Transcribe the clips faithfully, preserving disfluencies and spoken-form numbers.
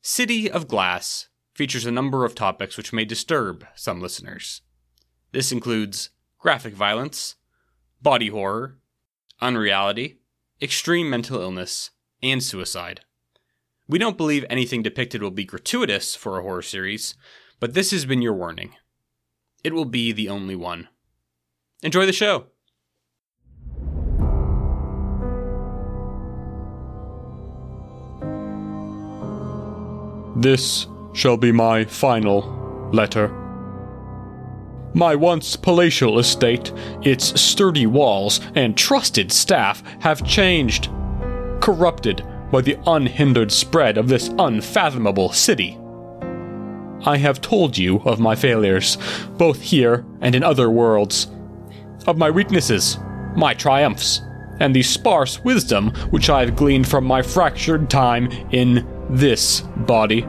City of Glass features a number of topics which may disturb some listeners. This includes graphic violence, body horror, unreality, extreme mental illness, and suicide. We don't believe anything depicted will be gratuitous for a horror series, but this has been your warning. It will be the only one. Enjoy the show! This shall be my final letter. My once palatial estate, its sturdy walls and trusted staff have changed, corrupted by the unhindered spread of this unfathomable city. I have told you of my failures, both here and in other worlds, of my weaknesses, my triumphs, and the sparse wisdom which I have gleaned from my fractured time in this body.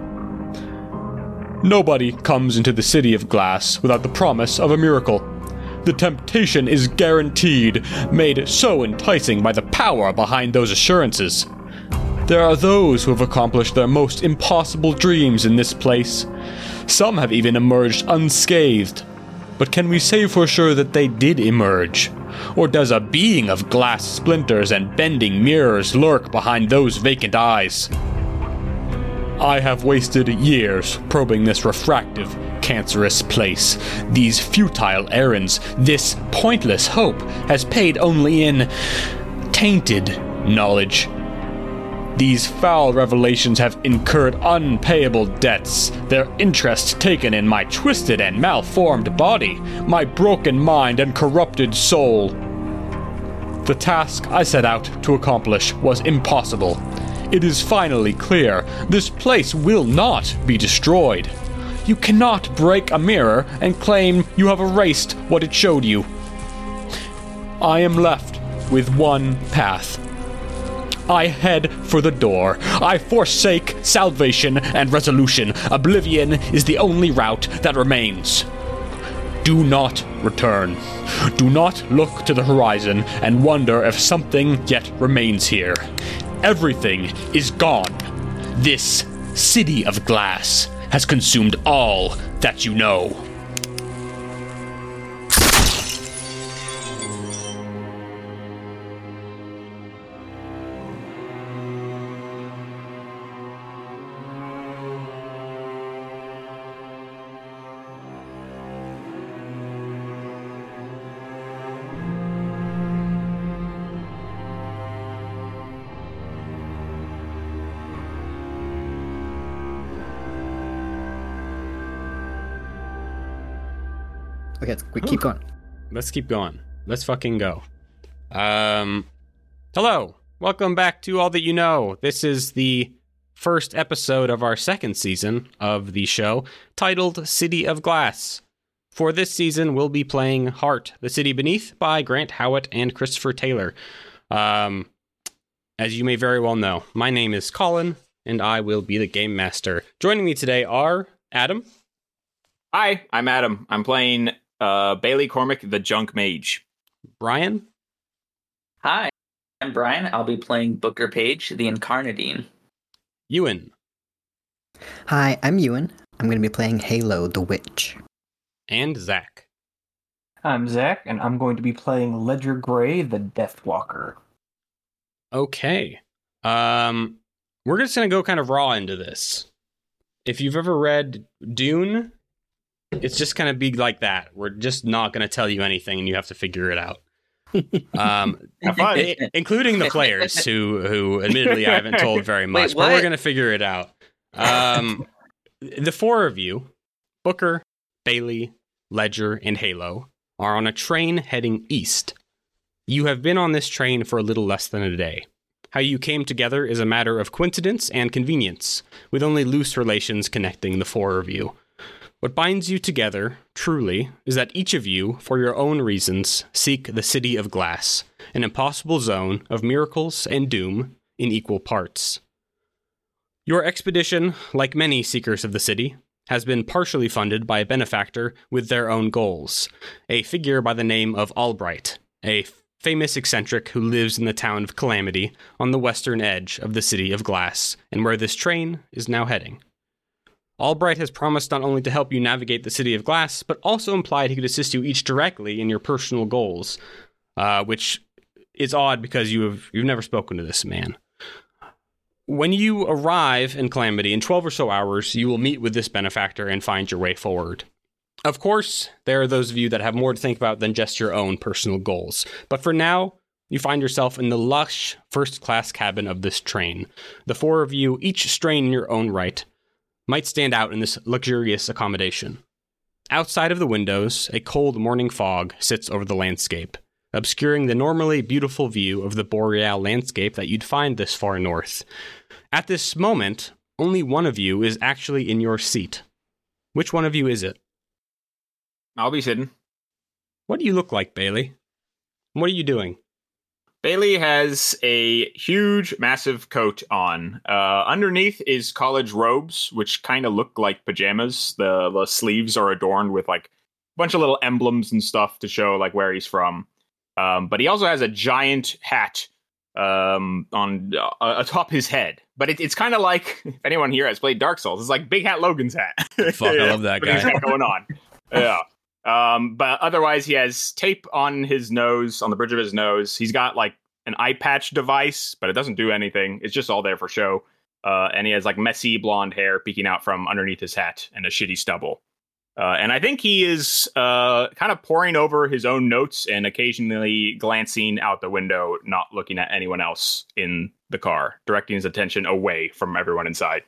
Nobody comes into the City of Glass without the promise of a miracle. The temptation is guaranteed, made so enticing by the power behind those assurances. There are those who have accomplished their most impossible dreams in this place. Some have even emerged unscathed. But can we say for sure that they did emerge? Or does a being of glass splinters and bending mirrors lurk behind those vacant eyes? I have wasted years probing this refractive, cancerous place. These futile errands, this pointless hope, has paid only in tainted knowledge. These foul revelations have incurred unpayable debts, their interest taken in my twisted and malformed body, my broken mind and corrupted soul. The task I set out to accomplish was impossible. It is finally clear, this place will not be destroyed. You cannot break a mirror and claim you have erased what it showed you. I am left with one path. I head for the door. I forsake salvation and resolution. Oblivion is the only route that remains. Do not return. Do not look to the horizon and wonder if something yet remains here. Everything is gone. This City of Glass has consumed all that you know. Okay, let's we keep going. Let's keep going. Let's fucking go. Um, hello. Welcome back to All That You Know. This is the first episode of our second season of the show, titled City of Glass. For this season, we'll be playing Heart, the City Beneath by Grant Howitt and Christopher Taylor. Um, as you may very well know, my name is Colin, and I will be the game master. Joining me today are Adam. Hi, I'm Adam. I'm playing uh, Bailey Cormac, the Junk Mage. Brian. Hi, I'm Brian. I'll be playing Booker Page, the Incarnadine. Ewan. Hi, I'm Ewan. I'm going to be playing Halo, the Witch. And Zach. I'm Zach, and I'm going to be playing Ledger Gray, the Deathwalker. Okay. Um, we're just going to go kind of raw into this. If you've ever read Dune, it's just going to be like that. We're just not going to tell you anything, and you have to figure it out. um, I- including the players, who, who admittedly I haven't told very much, Wait, but we're going to figure it out. Um, the four of you, Booker, Bailey, Ledger, and Halo, are on a train heading east. You have been on this train for a little less than a day. How you came together is a matter of coincidence and convenience, with only loose relations connecting the four of you. What binds you together, truly, is that each of you, for your own reasons, seek the City of Glass, an impossible zone of miracles and doom in equal parts. Your expedition, like many seekers of the city, has been partially funded by a benefactor with their own goals, a figure by the name of Albright, a famous eccentric who lives in the town of Calamity on the western edge of the City of Glass, and where this train is now heading. Albright has promised not only to help you navigate the City of Glass, but also implied he could assist you each directly in your personal goals, uh, which is odd because you have you've never spoken to this man. When you arrive in Calamity in twelve or so hours, you will meet with this benefactor and find your way forward. Of course, there are those of you that have more to think about than just your own personal goals. But for now, you find yourself in the lush first-class cabin of this train. The four of you, each strain in your own right, might stand out in this luxurious accommodation. Outside of the windows, a cold morning fog sits over the landscape, obscuring the normally beautiful view of the boreal landscape that you'd find this far north. At this moment, only one of you is actually in your seat. Which one of you is it? I'll be sitting. What do you look like, Bailey? What are you doing? Bailey has a huge, massive coat on. Uh, underneath is college robes, which kind of look like pajamas. The, the sleeves are adorned with like a bunch of little emblems and stuff to show like where he's from. Um, but he also has a giant hat um, on uh, atop his head. But it, it's kind of like, if anyone here has played Dark Souls, it's like Big Hat Logan's hat. Fuck, I love that But guy. he's got going on. Yeah. Um, but otherwise, he has tape on his nose, on the bridge of his nose. He's got like an eye patch device, but it doesn't do anything. It's just all there for show. Uh, and he has like messy blonde hair peeking out from underneath his hat and a shitty stubble. Uh, and I think he is uh, kind of poring over his own notes and occasionally glancing out the window, not looking at anyone else in the car, directing his attention away from everyone inside.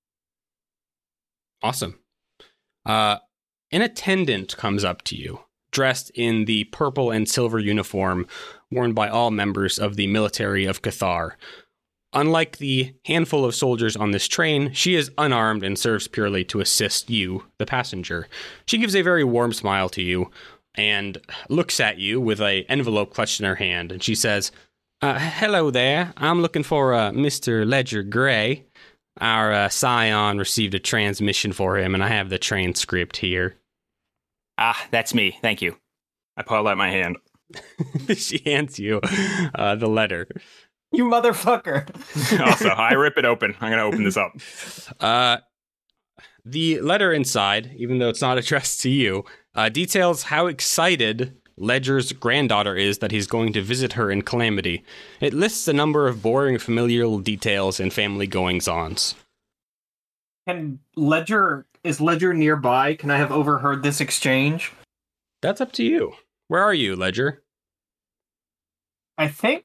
Awesome. Uh, An attendant comes up to you, dressed in the purple and silver uniform worn by all members of the military of Cathar. Unlike the handful of soldiers on this train, she is unarmed and serves purely to assist you, the passenger. She gives a very warm smile to you and looks at you with an envelope clutched in her hand, and she says, uh, hello there, I'm looking for uh, Mister Ledger Gray. Our uh, scion received a transmission for him, and I have the transcript here. Ah, that's me. Thank you. I pull out my hand. She hands you uh, the letter. You motherfucker. Also, I rip it open. I'm going to open this up. Uh, the letter inside, even though it's not addressed to you, uh, details how excited Ledger's granddaughter is that he's going to visit her in Calamity. It lists a number of boring familial details and family goings-ons. Can Ledger, is Ledger nearby? Can I have overheard this exchange? That's up to you. Where are you, Ledger? I think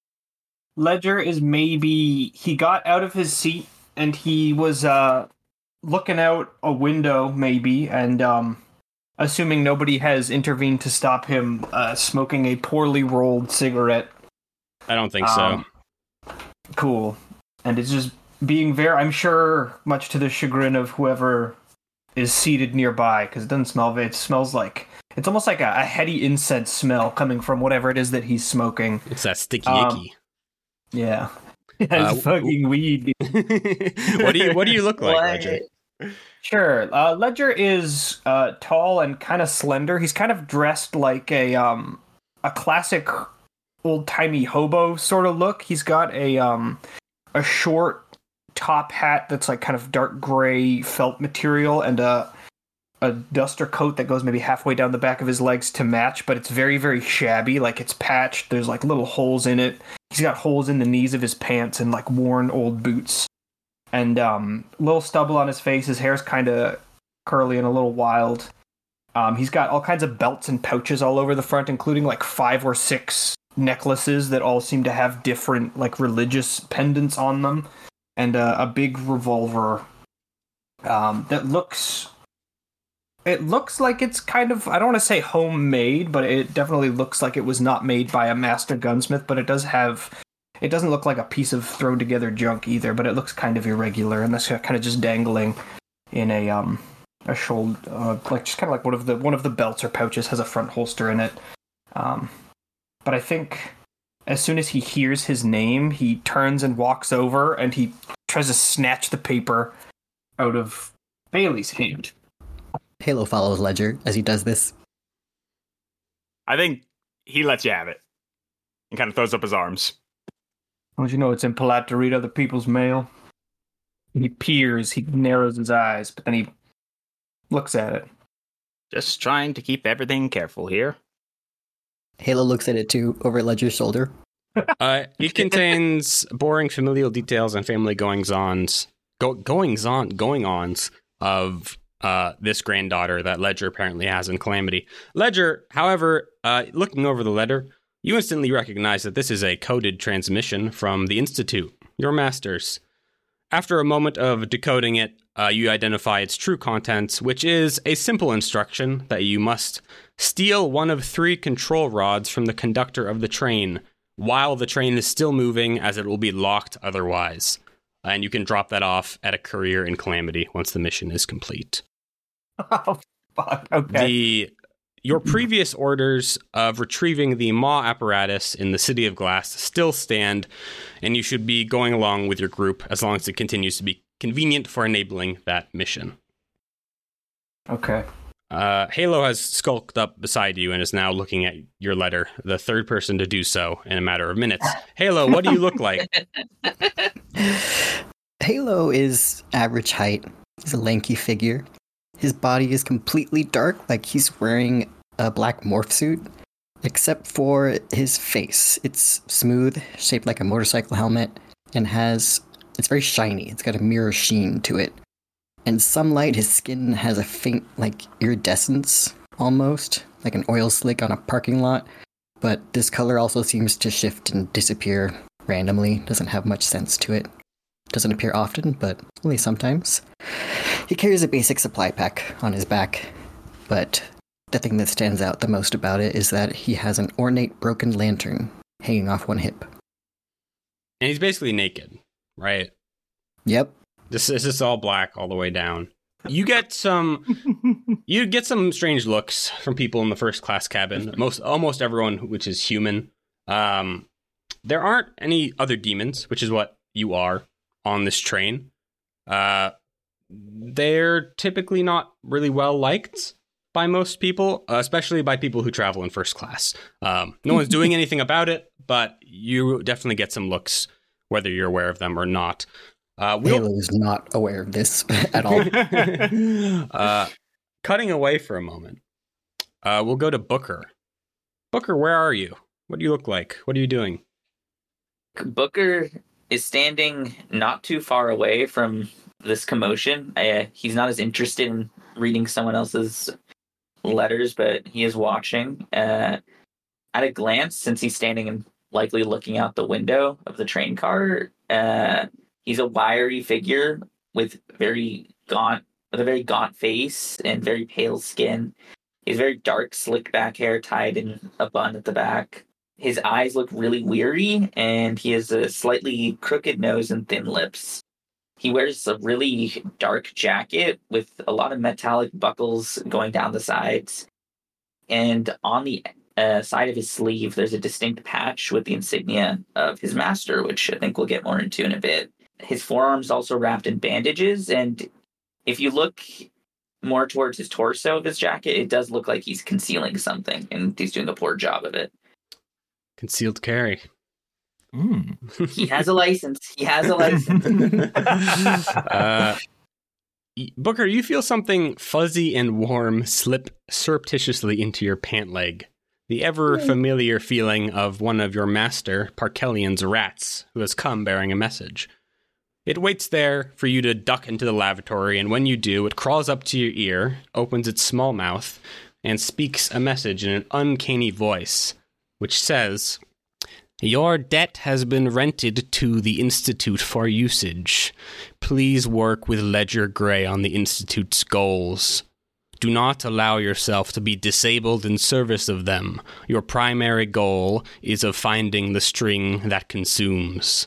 Ledger is maybe, he got out of his seat and he was uh, looking out a window maybe, and um, assuming nobody has intervened to stop him uh, smoking a poorly rolled cigarette. I don't think Um, so. Cool. And it's just being very, I'm sure, much to the chagrin of whoever is seated nearby, because it doesn't smell, it smells like, it's almost like a, a heady incense smell coming from whatever it is that he's smoking. It's that sticky um, icky. Yeah. Uh, It's fucking weed. what do you What do you look like, What? Ledger? Sure. Uh, Ledger is uh, tall and kind of slender. He's kind of dressed like a um, a classic old-timey hobo sort of look. He's got a um, a short top hat that's like kind of dark gray felt material, and a a duster coat that goes maybe halfway down the back of his legs to match, but it's very, very shabby. Like, it's patched. There's like little holes in it. He's got holes in the knees of his pants and like worn old boots. And um, little stubble on his face. His hair's kind of curly and a little wild. Um, he's got all kinds of belts and pouches all over the front, including like five or six necklaces that all seem to have different like religious pendants on them, and uh, a big revolver um, that looks. It looks like it's kind of, I don't want to say homemade, but it definitely looks like it was not made by a master gunsmith, but it does have, it doesn't look like a piece of thrown together junk either, but it looks kind of irregular, and that's kind of just dangling in a, um, a shoulder, uh, like just kind of like one of the, one of the belts or pouches has a front holster in it. Um, but I think as soon as he hears his name, he turns and walks over, and he tries to snatch the paper out of Bailey's hand. Halo follows Ledger as he does this. I think he lets you have it. and kind of throws up his arms. Don't you know it's impolite to read other people's mail? He peers, he narrows his eyes, but then he looks at it. Just trying to keep everything careful here. Halo looks at it too, over Ledger's shoulder. Uh, it contains boring familial details and family goings-ons, go- goings-on, going-ons of uh, this granddaughter that Ledger apparently has in Calamity. Ledger, however, uh, looking over the letter, you instantly recognize that this is a coded transmission from the Institute, your masters. After a moment of decoding it, uh, you identify its true contents, which is a simple instruction that you must steal one of three control rods from the conductor of the train while the train is still moving, as it will be locked otherwise. And you can drop that off at a courier in Calamity once the mission is complete. Oh, fuck. Okay. The Your previous orders of retrieving the Maw apparatus in the City of Glass still stand, and you should be going along with your group as long as it continues to be convenient for enabling that mission. Okay. Uh, Halo has skulked up beside you and is now looking at your letter, the third person to do so in a matter of minutes. Halo, what do you look like? Halo is average height. He's a lanky figure. His body is completely dark, like he's wearing a black morph suit, except for his face. It's smooth, shaped like a motorcycle helmet, and has... it's very shiny. It's got a mirror sheen to it. In sunlight, his skin has a faint, like, iridescence, almost, like an oil slick on a parking lot. But this color also seems to shift and disappear randomly. Doesn't have much sense to it. Doesn't appear often, but only sometimes. He carries a basic supply pack on his back, but the thing that stands out the most about it is that he has an ornate broken lantern hanging off one hip. And he's basically naked, right? Yep. This, this is all black all the way down. You get some you get some strange looks from people in the first class cabin. Most almost everyone which is human. Um, there aren't any other demons, which is what you are on this train. Uh, they're typically not really well liked by most people, uh, especially by people who travel in first class. Um, no one's doing anything about it, but you definitely get some looks, whether you're aware of them or not. Uh, we'll, Halo is not aware of this at all. uh, cutting away for a moment, uh, we'll go to Booker. Booker, where are you? What do you look like? What are you doing? Booker is standing not too far away from this commotion. Uh, he's not as interested in reading someone else's letters, but he is watching. Uh, at a glance, since he's standing and likely looking out the window of the train car, uh, he's a wiry figure with very gaunt, with a very gaunt face and very pale skin. He's very dark, slick back hair tied in a bun at the back. His eyes look really weary, and he has a slightly crooked nose and thin lips. He wears a really dark jacket with a lot of metallic buckles going down the sides. And on the uh, side of his sleeve, there's a distinct patch with the insignia of his master, which I think we'll get more into in a bit. His forearm's also wrapped in bandages, and if you look more towards his torso of his jacket, it does look like he's concealing something, and he's doing a poor job of it. Concealed carry. Mm. He has a license. He has a license. uh, Booker, you feel something fuzzy and warm slip surreptitiously into your pant leg. The ever-familiar feeling of one of your master, Parkelian's rats, who has come bearing a message. It waits there for you to duck into the lavatory, and when you do, it crawls up to your ear, opens its small mouth, and speaks a message in an uncanny voice, which says, "Your debt has been rented to the Institute for usage. Please work with Ledger Gray on the Institute's goals. Do not allow yourself to be disabled in service of them. Your primary goal is of finding the string that consumes.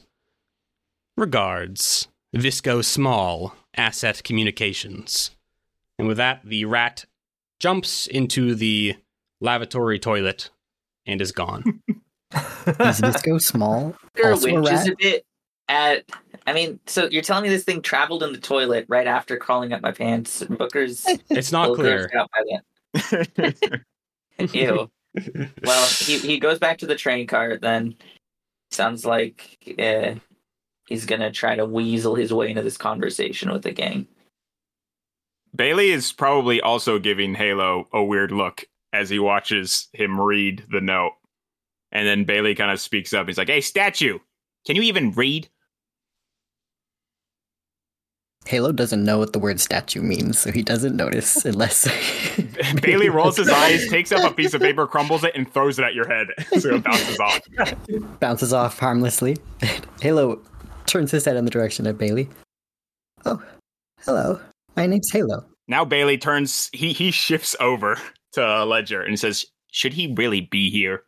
Regards, Visco Small, Asset Communications." And with that, the rat jumps into the lavatory toilet and is gone. Is Visco Small Booker also a winches rat? a bit at... I mean, so you're telling me this thing traveled in the toilet right after crawling up my pants? Booker's... It's not little clear. grossed out by that. Ew. Well, he, he goes back to the train car. Then sounds like uh, he's gonna try to weasel his way into this conversation with the gang. Bailey is probably also giving Halo a weird look as he watches him read the note. And then Bailey kind of speaks up. He's like, "Hey, statue, can you even read?" Halo doesn't know what the word statue means, so he doesn't notice unless... Bailey rolls his eyes, takes up a piece of paper, crumbles it, and throws it at your head. So it bounces off. Bounces off harmlessly. Halo turns his head in the direction of Bailey. "Oh, hello. My name's Halo." Now Bailey turns, he, he shifts over to Ledger and says, "Should he really be here?"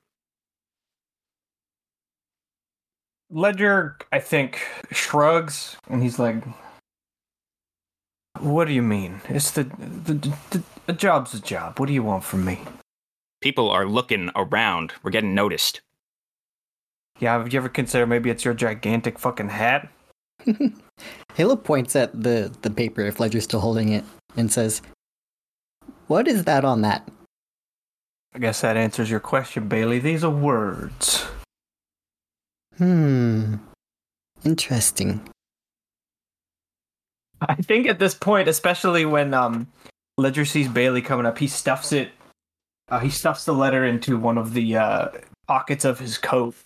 Ledger, I think, shrugs, and he's like, "What do you mean? It's the, the, the, the job's a job. What do you want from me?" People are looking around. We're getting noticed. Yeah, have you ever considered maybe it's your gigantic fucking hat? Halo points at the, the paper if Ledger's still holding it and says, "What is that on that?" I guess that answers your question, Bailey. These are words. Hmm. Interesting. I think at this point, especially when um, Ledger sees Bailey coming up, he stuffs it. Uh, he stuffs the letter into one of the uh, pockets of his coat.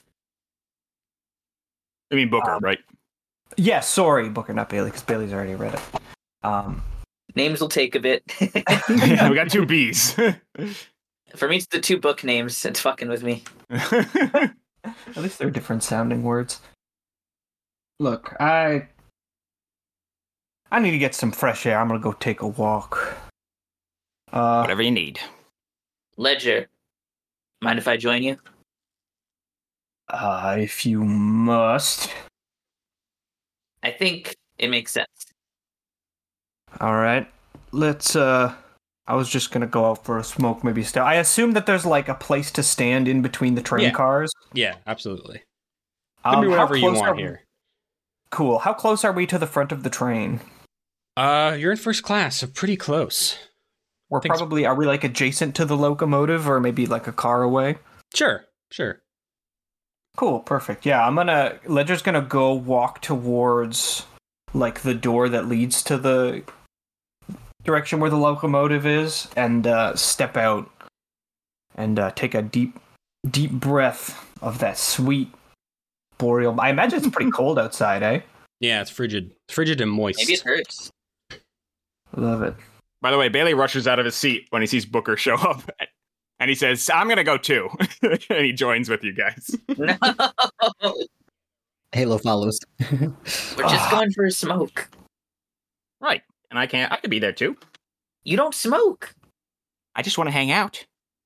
I mean, Booker, Um, right? Yes, yeah, sorry, Booker, not Bailey, because Bailey's already read it. Um, Names will take a bit. Yeah, we got two B's. For me, it's the two book names. It's fucking with me. at least they're different sounding words. Look, I I need to get some fresh air. I'm gonna go take a walk. Uh, Whatever you need. Ledger, mind if I join you? uh, if you must. I think it makes sense. All right, let's. Uh, I was just gonna go out for a smoke, maybe. Still, I assume that there's like a place to stand in between the train Yeah. cars. Yeah, absolutely. Um, Can be how whatever you close want are- here. Cool. How close are we to the front of the train? Uh, you're in first class, so pretty close. We're Thanks. probably are we like adjacent to the locomotive, or maybe like a car away? Sure, sure. Cool, perfect. Yeah, I'm gonna Ledger's gonna go walk towards like the door that leads to the direction where the locomotive is, and uh, step out and uh, take a deep, deep breath of that sweet boreal. I imagine it's pretty cold outside, eh? Yeah, it's frigid, frigid and moist. Maybe it hurts. Love it. By the way, Bailey rushes out of his seat when he sees Booker show up. And he says, "I'm going to go too." And he joins with you guys. No, Halo follows. we're just going for a smoke. Right. And I can't, I could be there too. You don't smoke. I just want to hang out.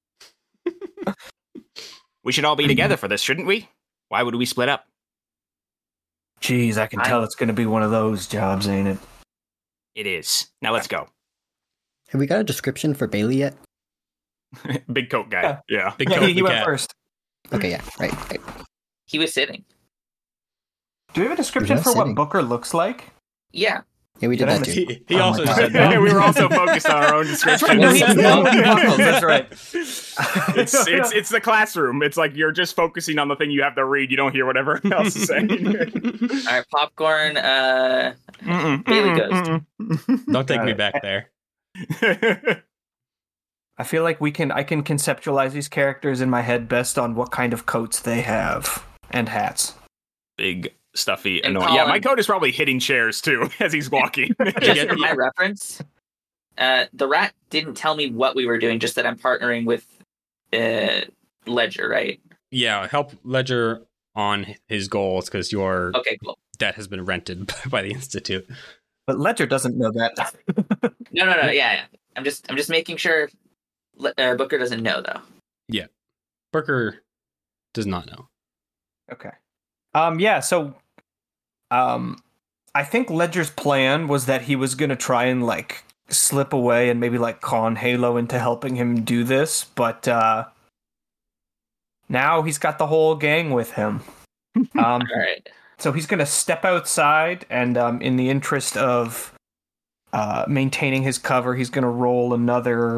We should all be together for this, shouldn't we? Why would we split up? Jeez, I can I- tell it's gonna be one of those jobs, ain't it? It is. Now let's go. Have we got a description for Bailey yet? Big coat guy. Yeah. Big Yeah, coat he, he the went cat. first. Okay, yeah, right. right. He was sitting. Do we have a description was for sitting. what Booker looks like? Yeah. Yeah, we did Did I that miss- too. He, he Oh my also God. said Yeah, we were also focused on our own description. No, he's not. That's right. It's, it's it's the classroom. It's like you're just focusing on the thing you have to read. You don't hear whatever else is saying. All right, popcorn. Uh, Mm-mm, Bailey mm-mm, Don't take Got me it. back there. mm-mm. I feel like we can I can conceptualize these characters in my head best on what kind of coats they have and hats. Big, stuffy, And annoying. Yeah, my Colin- coat is probably hitting chairs too as he's walking. just for my reference, uh, the rat didn't tell me what we were doing. Just that I'm partnering with uh, Ledger, right? Yeah, help Ledger on his goals because your Okay, cool. debt has been rented by the Institute. But Ledger doesn't know that. No, no, no. Yeah, yeah. I'm just, I'm just making sure. Le- Uh, Booker doesn't know though. Booker does not know. Okay. Um yeah, so um I think Ledger's plan was that he was gonna try and like slip away and maybe like con Halo into helping him do this, but uh now he's got the whole gang with him. Um All right. so he's gonna step outside and um in the interest of uh maintaining his cover, he's gonna roll another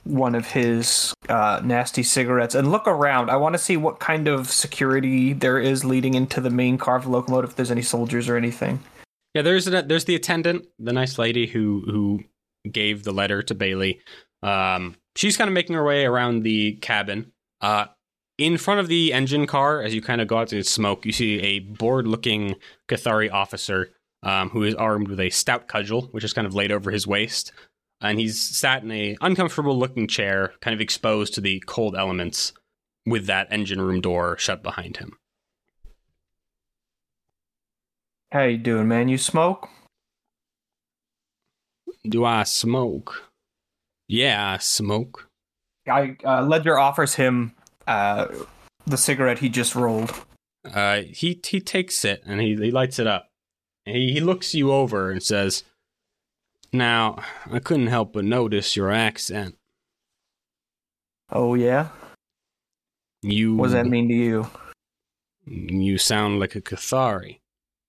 one of his uh, nasty cigarettes and look around. I want to see what kind of security there is leading into the main car of the locomotive, if there's any soldiers or anything. Yeah, there's a, there's the attendant, the nice lady who who gave the letter to Bailey. Um, she's kind of making her way around the cabin. Uh, in front of the engine car, as you kind of go out to the smoke, you see a bored-looking Cathari officer um, who is armed with a stout cudgel, which is kind of laid over his waist. And he's sat in a uncomfortable-looking chair, kind of exposed to the cold elements, with that engine room door shut behind him. How you doing, man? You smoke? Do I smoke? Yeah, I smoke. I uh, Ledger offers him uh, the cigarette he just rolled. Uh, he he takes it and he, he lights it up. And he, he looks you over and says, "Now, I couldn't help but notice your accent. Oh, yeah? You What does that mean to you? You sound like a Cathari."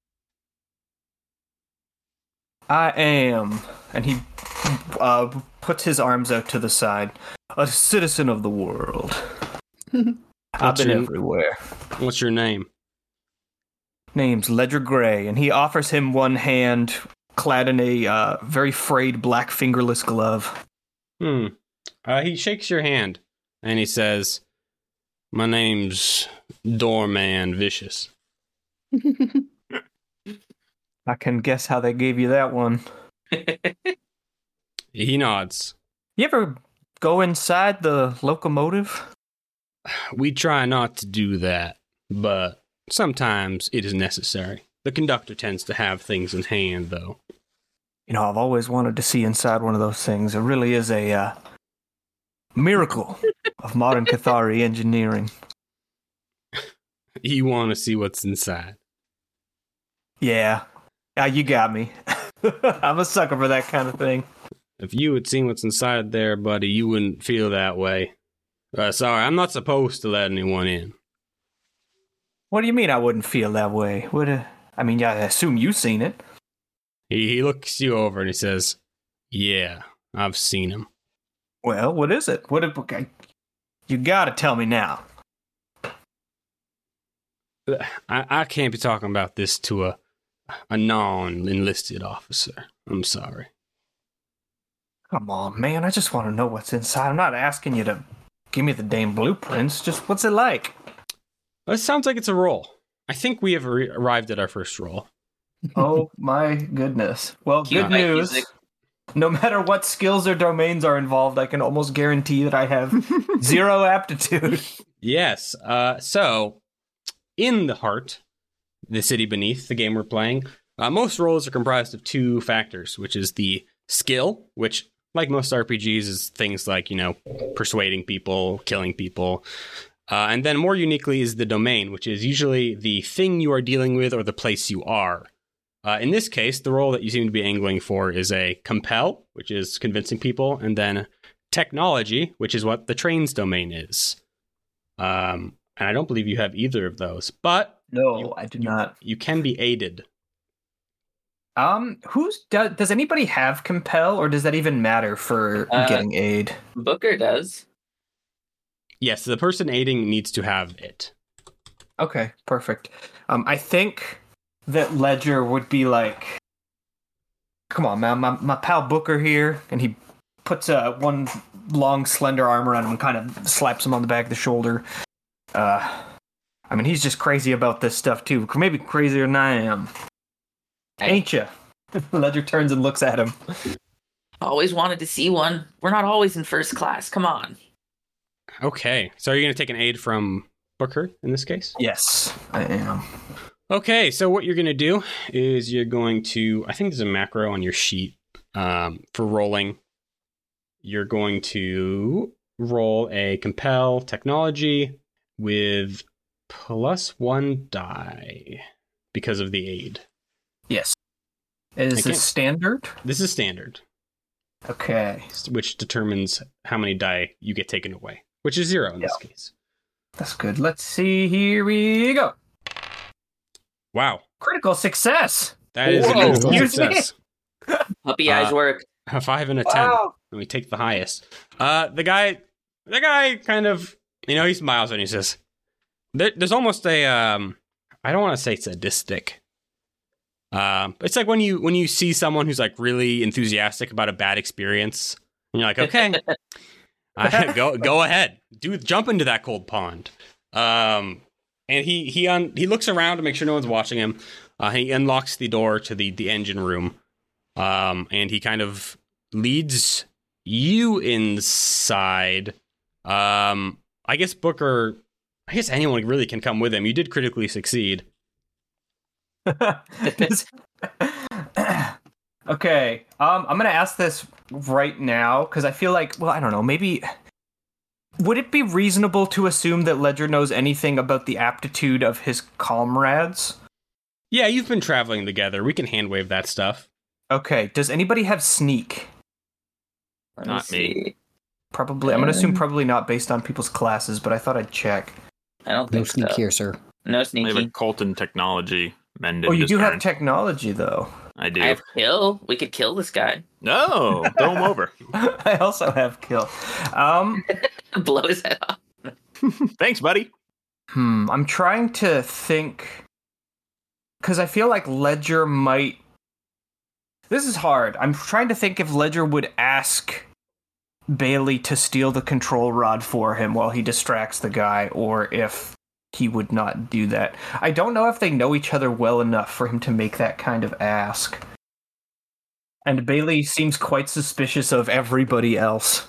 I am. And he uh, puts his arms out to the side. A citizen of the world. I've What's been your- everywhere. What's your name? Name's Ledger Gray, and he offers him one hand clad in a uh, very frayed black fingerless glove. Hmm. Uh, he shakes your hand and he says, "My name's Doorman Vicious." I can guess how they gave you that one. He nods. You ever go inside the locomotive? We try not to do that, but sometimes it is necessary. The conductor tends to have things in hand, though. You know, I've always wanted to see inside one of those things. It really is a uh, miracle of modern Cathari engineering. You want to see what's inside. Yeah. Uh, you got me. I'm a sucker for that kind of thing. If you had seen what's inside there, buddy, you wouldn't feel that way. Uh, sorry, I'm not supposed to let anyone in. What do you mean I wouldn't feel that way? What? Uh, I mean, I assume you've seen it. He, he looks you over and he says, "Yeah, I've seen him." Well, what is it? What? Okay, you gotta tell me now. I, I can't be talking about this to a a non-enlisted officer. I'm sorry. Come on, man. I just want to know what's inside. I'm not asking you to give me the damn blueprints. Just what's it like? Well, it sounds like it's a roll. I think we have re- arrived at our first roll. Oh my goodness. Well, Cue good my news. music. No matter what skills or domains are involved, I can almost guarantee that I have zero aptitude. Yes. Uh, so, in the heart, the city beneath, the game we're playing, uh, most rolls are comprised of two factors, which is the skill, which, like most R P Gs, is things like, you know, persuading people, killing people. Uh, and then more uniquely is the domain, which is usually the thing you are dealing with or the place you are. Uh, in this case, the role that you seem to be angling for is a compel, which is convincing people, and then technology, which is what the train's domain is. Um, and I don't believe you have either of those, but No, You- I do not. you can be aided. Um, who's do, does anybody have compel, or does that even matter for Uh, getting aid? Booker does. Yes, the person aiding needs to have it. Okay, perfect. Um, I think that Ledger would be like, "Come on, man, my my pal Booker here," and he puts uh, one long, slender arm around him and kind of slaps him on the back of the shoulder. Uh, I mean, he's just crazy about this stuff too. Maybe crazier than I am. Ain't ya? Ledger turns and looks at him. Always wanted to see one. We're not always in first class. Come on. Okay, so are you going to take an aid from Booker in this case? Yes, I am. Okay, so what you're going to do is you're going to, I think there's a macro on your sheet um, for rolling. You're going to roll a compel technology with plus one die because of the aid. Yes. Is I can't- this standard? This is standard, Okay. which determines how many die you get taken away, which is zero in this case. That's good. Let's see. Here we go. Wow, Critical success. that is a Whoa. critical Excuse me? success. Puppy Uh, eyes work. A five and a ten. Wow. And we take the highest. Uh, the guy, the guy kind of, you know, he smiles and he says, there, "There's almost a, um, I don't want to say sadistic. Um, it's like when you when you see someone who's like really enthusiastic about a bad experience, and you're like, okay, I, go go ahead, do jump into that cold pond." Um, and he he un, he looks around to make sure no one's watching him. Uh, he unlocks the door to the the engine room, um, and he kind of leads you inside. Um, I guess Booker. I guess anyone really can come with him. You did critically succeed. Okay, um, I'm gonna ask this right now because I feel like, well, I don't know, maybe would it be reasonable to assume that Ledger knows anything about the aptitude of his comrades? Yeah, you've been traveling together. We can hand wave that stuff. Okay, does anybody have sneak? Let Not me. see. Probably, I'm gonna assume Um, probably not based on people's classes, but I thought I'd check. I don't No think sneak so. here, sir. No I have a sneaky. Colton technology. Mended Oh, you do have discern. technology though. I do. I have kill. We could kill this guy. No, throw him over. I also have kill. Um, Blow his head off. Thanks, buddy. hmm, I'm trying to think because I feel like Ledger might. This is hard. I'm trying to think if Ledger would ask Bailey to steal the control rod for him while he distracts the guy, or if he would not do that. I don't know if they know each other well enough for him to make that kind of ask. And Bailey seems quite suspicious of everybody else.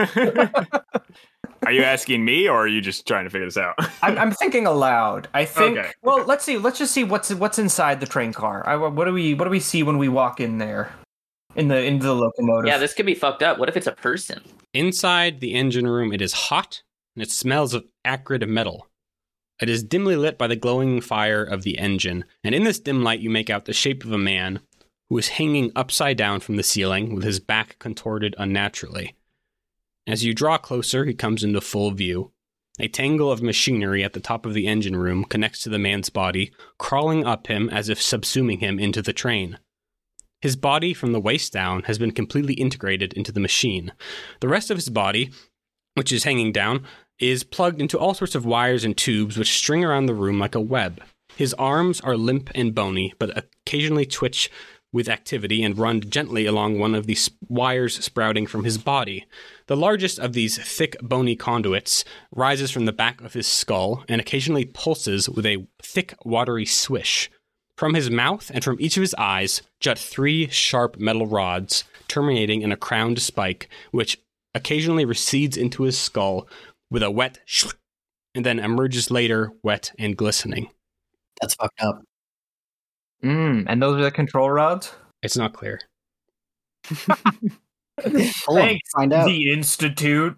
Are you asking me, or are you just trying to figure this out? I'm, I'm thinking aloud. I think. Okay. Well, let's see. Let's just see what's what's inside the train car. I, what do we What do we see when we walk in there, in the into the locomotive? Yeah, this could be fucked up. What if it's a person? Inside the engine room, it is hot, and it smells of acrid metal. It is dimly lit by the glowing fire of the engine, and in this dim light you make out the shape of a man who is hanging upside down from the ceiling with his back contorted unnaturally. As you draw closer, he comes into full view. A tangle of machinery at the top of the engine room connects to the man's body, crawling up him as if subsuming him into the train. His body, from the waist down, has been completely integrated into the machine. The rest of his body, which is hanging down, is plugged into all sorts of wires and tubes which string around the room like a web. His arms are limp and bony, but occasionally twitch with activity and run gently along one of the wires sprouting from his body. The largest of these thick, bony conduits rises from the back of his skull and occasionally pulses with a thick, watery swish. From his mouth and from each of his eyes jut three sharp metal rods, terminating in a crowned spike, which occasionally recedes into his skull with a wet sh- and then emerges later, wet and glistening. That's fucked up. Mm, and those are the control rods? It's not clear. Hold on, Thanks, find out. The Institute.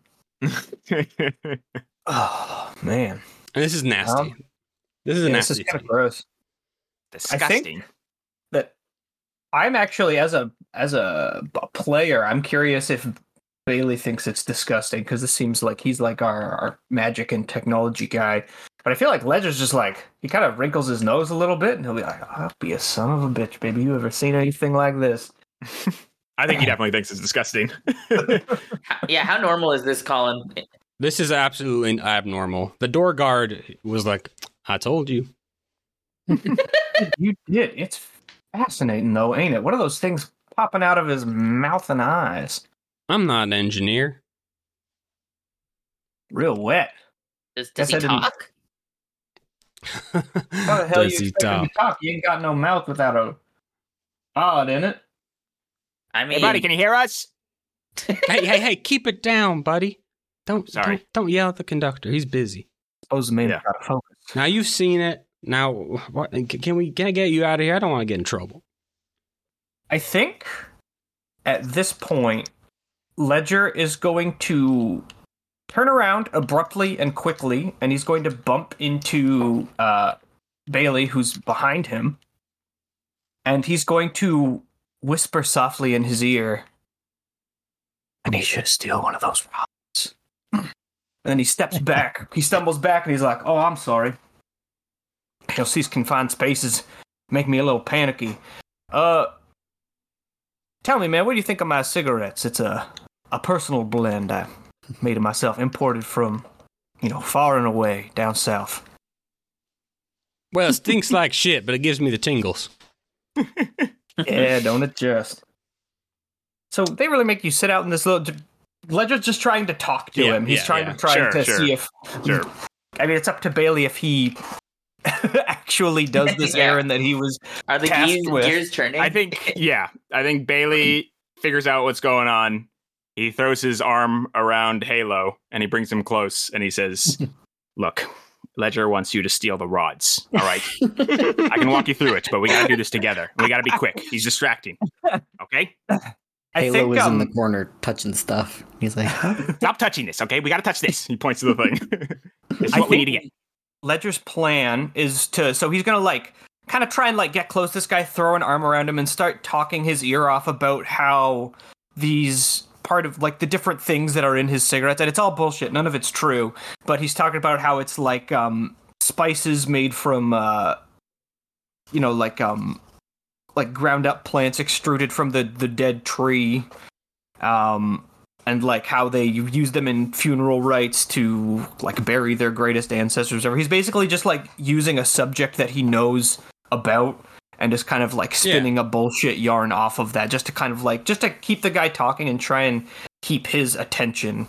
Oh, man. And this is nasty. Um, this is a Yeah, this nasty is kind thing. of gross. Disgusting. That I'm actually, as a as a b- player, I'm curious if Bailey thinks it's disgusting, because this seems like he's like our, our magic and technology guy. But I feel like Ledger's just like, he kind of wrinkles his nose a little bit, and he'll be like, I'll be a son of a bitch, baby. You ever seen anything like this? I think he definitely thinks it's disgusting. How- yeah, how normal is this, Colin? This is absolutely abnormal. The door guard was like, I told you. You did. It's fascinating, though, ain't it? What are those things popping out of his mouth and eyes? I'm not an engineer. Real wet. Does, does Guess he I didn't- talk? How the hell Does you he expect him talk? to talk? You ain't got no mouth without a odd in it. I mean, Hey, buddy, can you hear us? hey, hey, hey, keep it down, buddy. Don't, Sorry. don't, don't yell at the conductor. He's busy. Suppose the man Yeah. got to focus. Now you've seen it. Now, what? Can we? Can I get you out of here? I don't want to get in trouble. I think at this point, Ledger is going to turn around abruptly and quickly, and he's going to bump into uh, Bailey, who's behind him, and he's going to whisper softly in his ear, "I need you to steal one of those rods." And then he steps back. He stumbles back, and he's like, "Oh, I'm sorry." You know, these confined spaces make me a little panicky. Uh, tell me, man, what do you think of my cigarettes? It's a a personal blend I made it myself, imported from, you know, far and away down south. Well, it stinks like shit, but it gives me the tingles. Yeah, don't adjust. So they really make you sit out in this little. Ledger's just trying to talk to Yeah, him. He's yeah, trying yeah. to try Sure, to sure. see if. Sure. I mean, it's up to Bailey if he actually does this Yeah. errand that he was. Are the Tasked gears, with- gears turning? I think, yeah, I think Bailey figures out what's going on. He throws his arm around Halo and he brings him close and he says, "Look, Ledger wants you to steal the rods. All right, I can walk you through it, but we gotta do this together. We gotta be quick. He's distracting. Okay, I Halo think was um, in the corner touching stuff. He's like, stop touching this. Okay, we gotta touch this." He points to the thing. This is I what we need think to get. Ledger's plan is to. So he's gonna like kind of try and like get close to this guy, throw an arm around him, and start talking his ear off about how these part of like the different things that are in his cigarettes, and it's all bullshit. None of it's true. But he's talking about how it's like um, spices made from, uh, you know, like um, like ground up plants extruded from the the dead tree, um, and like how they use them in funeral rites to like bury their greatest ancestors. Ever. He's basically just like using a subject that he knows about. And just kind of like spinning Yeah. a bullshit yarn off of that, just to kind of like just to keep the guy talking and try and keep his attention.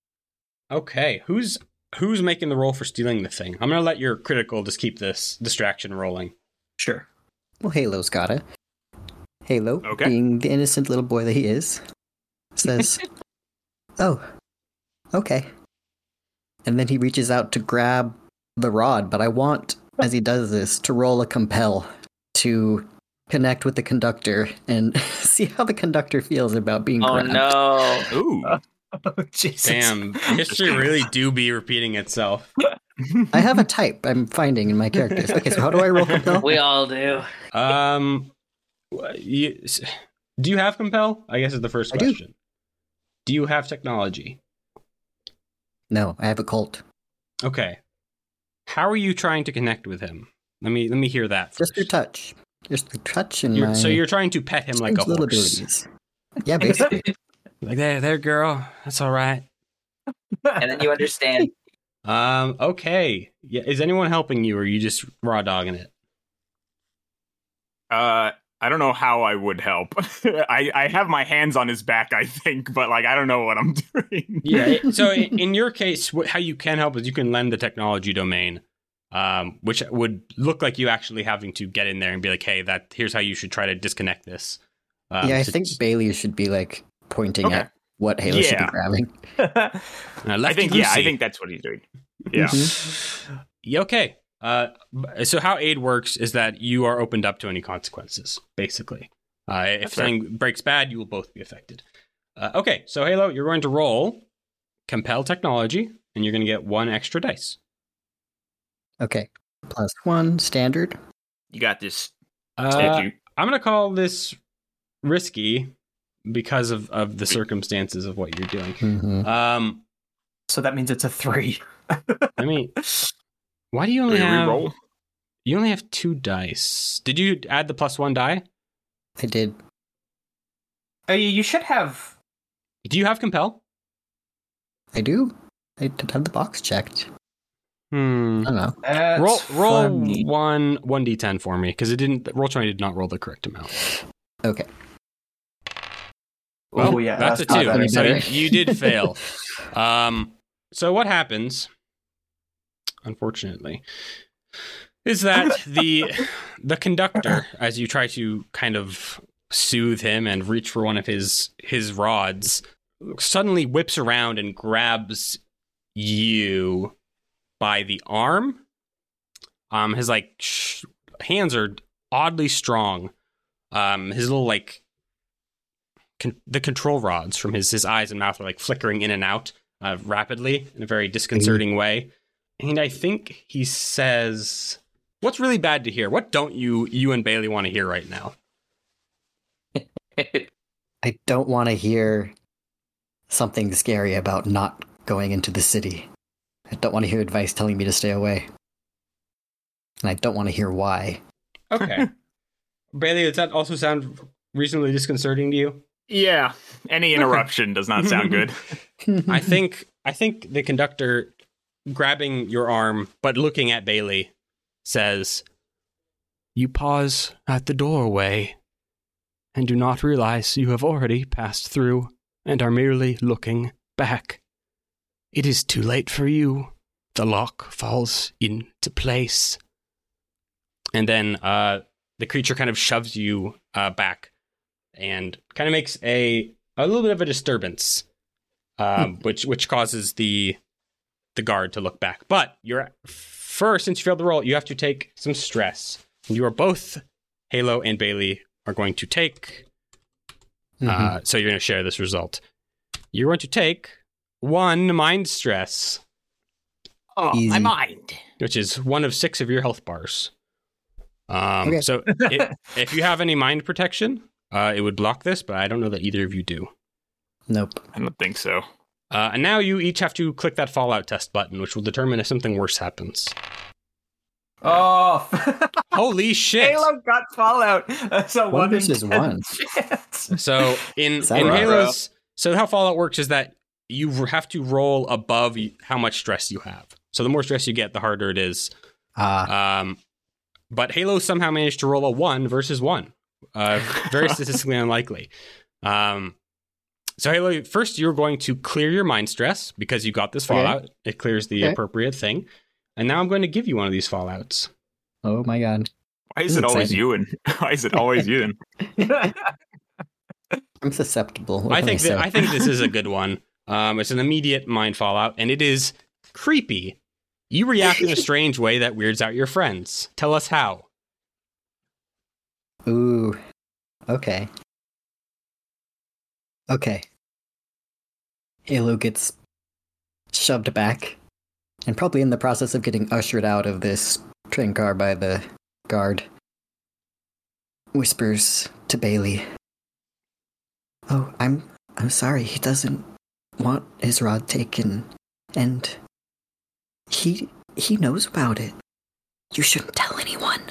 Okay, who's who's making the roll for stealing the thing? I'm gonna let your critical just keep this distraction rolling. Sure. well, Halo's got it. Halo, Okay. being the innocent little boy that he is, says, "Oh, okay." And then he reaches out to grab the rod, but I want, as he does this, to roll a compel to connect with the conductor and see how the conductor feels about being oh grabbed. no. Ooh, Oh, Jesus. Damn, history really do be repeating itself. I have a type I'm finding in my characters. Okay, so how do I roll compel? We all do. Um, wh- you, s- do you have compel? I guess is the first I do. question. Do you have technology? No, I have a cult. Okay. How are you trying to connect with him? Let me let me hear that. Just through First. touch. Just through touch and You're, my so you're trying to pet him like a strange little horse. abilities. Yeah, basically. Like there, there, girl. That's all right. And then you understand. Um. Okay. Yeah. Is anyone helping you, or are you just raw dogging it? uh, I don't know how I would help. I I have my hands on his back, I think, but like I don't know what I'm doing. Yeah. it- so in, in your case, wh- how you can help is you can lend the technology domain, um, which would look like you actually having to get in there and be like, "Hey, that here's how you should try to disconnect this." Um, yeah, I to- think Bailey should be like pointing Okay. at what Halo should be Yeah. grabbing. uh, I Lefty think yeah, I Lucy. think that's what he's doing. Yeah. Mhm. Yeah, okay. Uh, b- so how aid works is that you are opened up to any consequences, basically. Uh, if That's fair. something breaks bad, you will both be affected. Uh, okay, so Halo, you're going to roll compel technology, and you're going to get one extra dice. Okay. Plus one, standard. You got this. Uh, Statue. I'm going to call this risky because of, of the circumstances of what you're doing. Mm-hmm. Um, So that means it's a three. I mean, why do you only Do we have re-roll? you only have two dice? Did you add the plus one die? I did. Uh, you you should have. Do you have compel? I do. I did have the box checked. Hmm. I don't know. That's roll roll funny. one one d ten for me because it didn't. Roll twenty did not roll the correct amount. Okay. Oh yeah, that's, that's a not two. better. So better. you, you did fail. Um. So what happens? Unfortunately, is that the the conductor, as you try to kind of soothe him and reach for one of his his rods, suddenly whips around and grabs you by the arm. Um, his like sh- hands are oddly strong. Um, his little like con- the control rods from his his eyes and mouth are like flickering in and out uh, rapidly in a very disconcerting way. And I think he says, "What's really bad to hear? What don't you you and Bailey want to hear right now?" I don't want to hear something scary about not going into the city. I don't want to hear advice telling me to stay away. And I don't want to hear why. Okay. Bailey, does that also sound reasonably disconcerting to you? Yeah, any interruption does not sound good. I think I think the conductor, grabbing your arm but looking at Bailey, says, "You pause at the doorway and do not realize you have already passed through and are merely looking back. It is too late for you. The lock falls into place." And then uh, the creature kind of shoves you uh, back and kind of makes a a little bit of a disturbance, um, hmm. which which causes the the guard to look back. But you're first, since you failed the roll, you have to take some stress. You are both, Halo and Bailey, are going to take. Mm-hmm. Uh, so you're going to share this result. You're going to take one mind stress. Oh, Easy. My mind. Which is one of six of your health bars. Um, okay. So it, if you have any mind protection, uh, it would block this, but I don't know that either of you do. Nope. I don't think so. Uh, and now you each have to click that Fallout test button, which will determine if something worse happens. Oh. Holy shit. Halo got Fallout. So one, one versus one. So in, in right, Halo's... Bro? So how Fallout works is that you have to roll above how much stress you have. So the more stress you get, the harder it is. Ah. Uh. Um, but Halo somehow managed to roll a one versus one. Uh, very statistically unlikely. Um, so Halo, first you're going to clear your mind stress because you got this Fallout. Okay. It clears the okay. appropriate thing. And now I'm going to give you one of these Fallouts. Oh my god. Why is it always you and why is it always you and I'm susceptible. I think that, I think this is a good one. Um, it's an immediate mind fallout, and it is creepy. You react in a strange way that weirds out your friends. Tell us how. Ooh. Okay. Okay. Halo gets shoved back, and probably in the process of getting ushered out of this train car by the guard, whispers to Bailey, "Oh, I'm I'm sorry, he doesn't want his rod taken, and he he knows about it. You shouldn't tell anyone."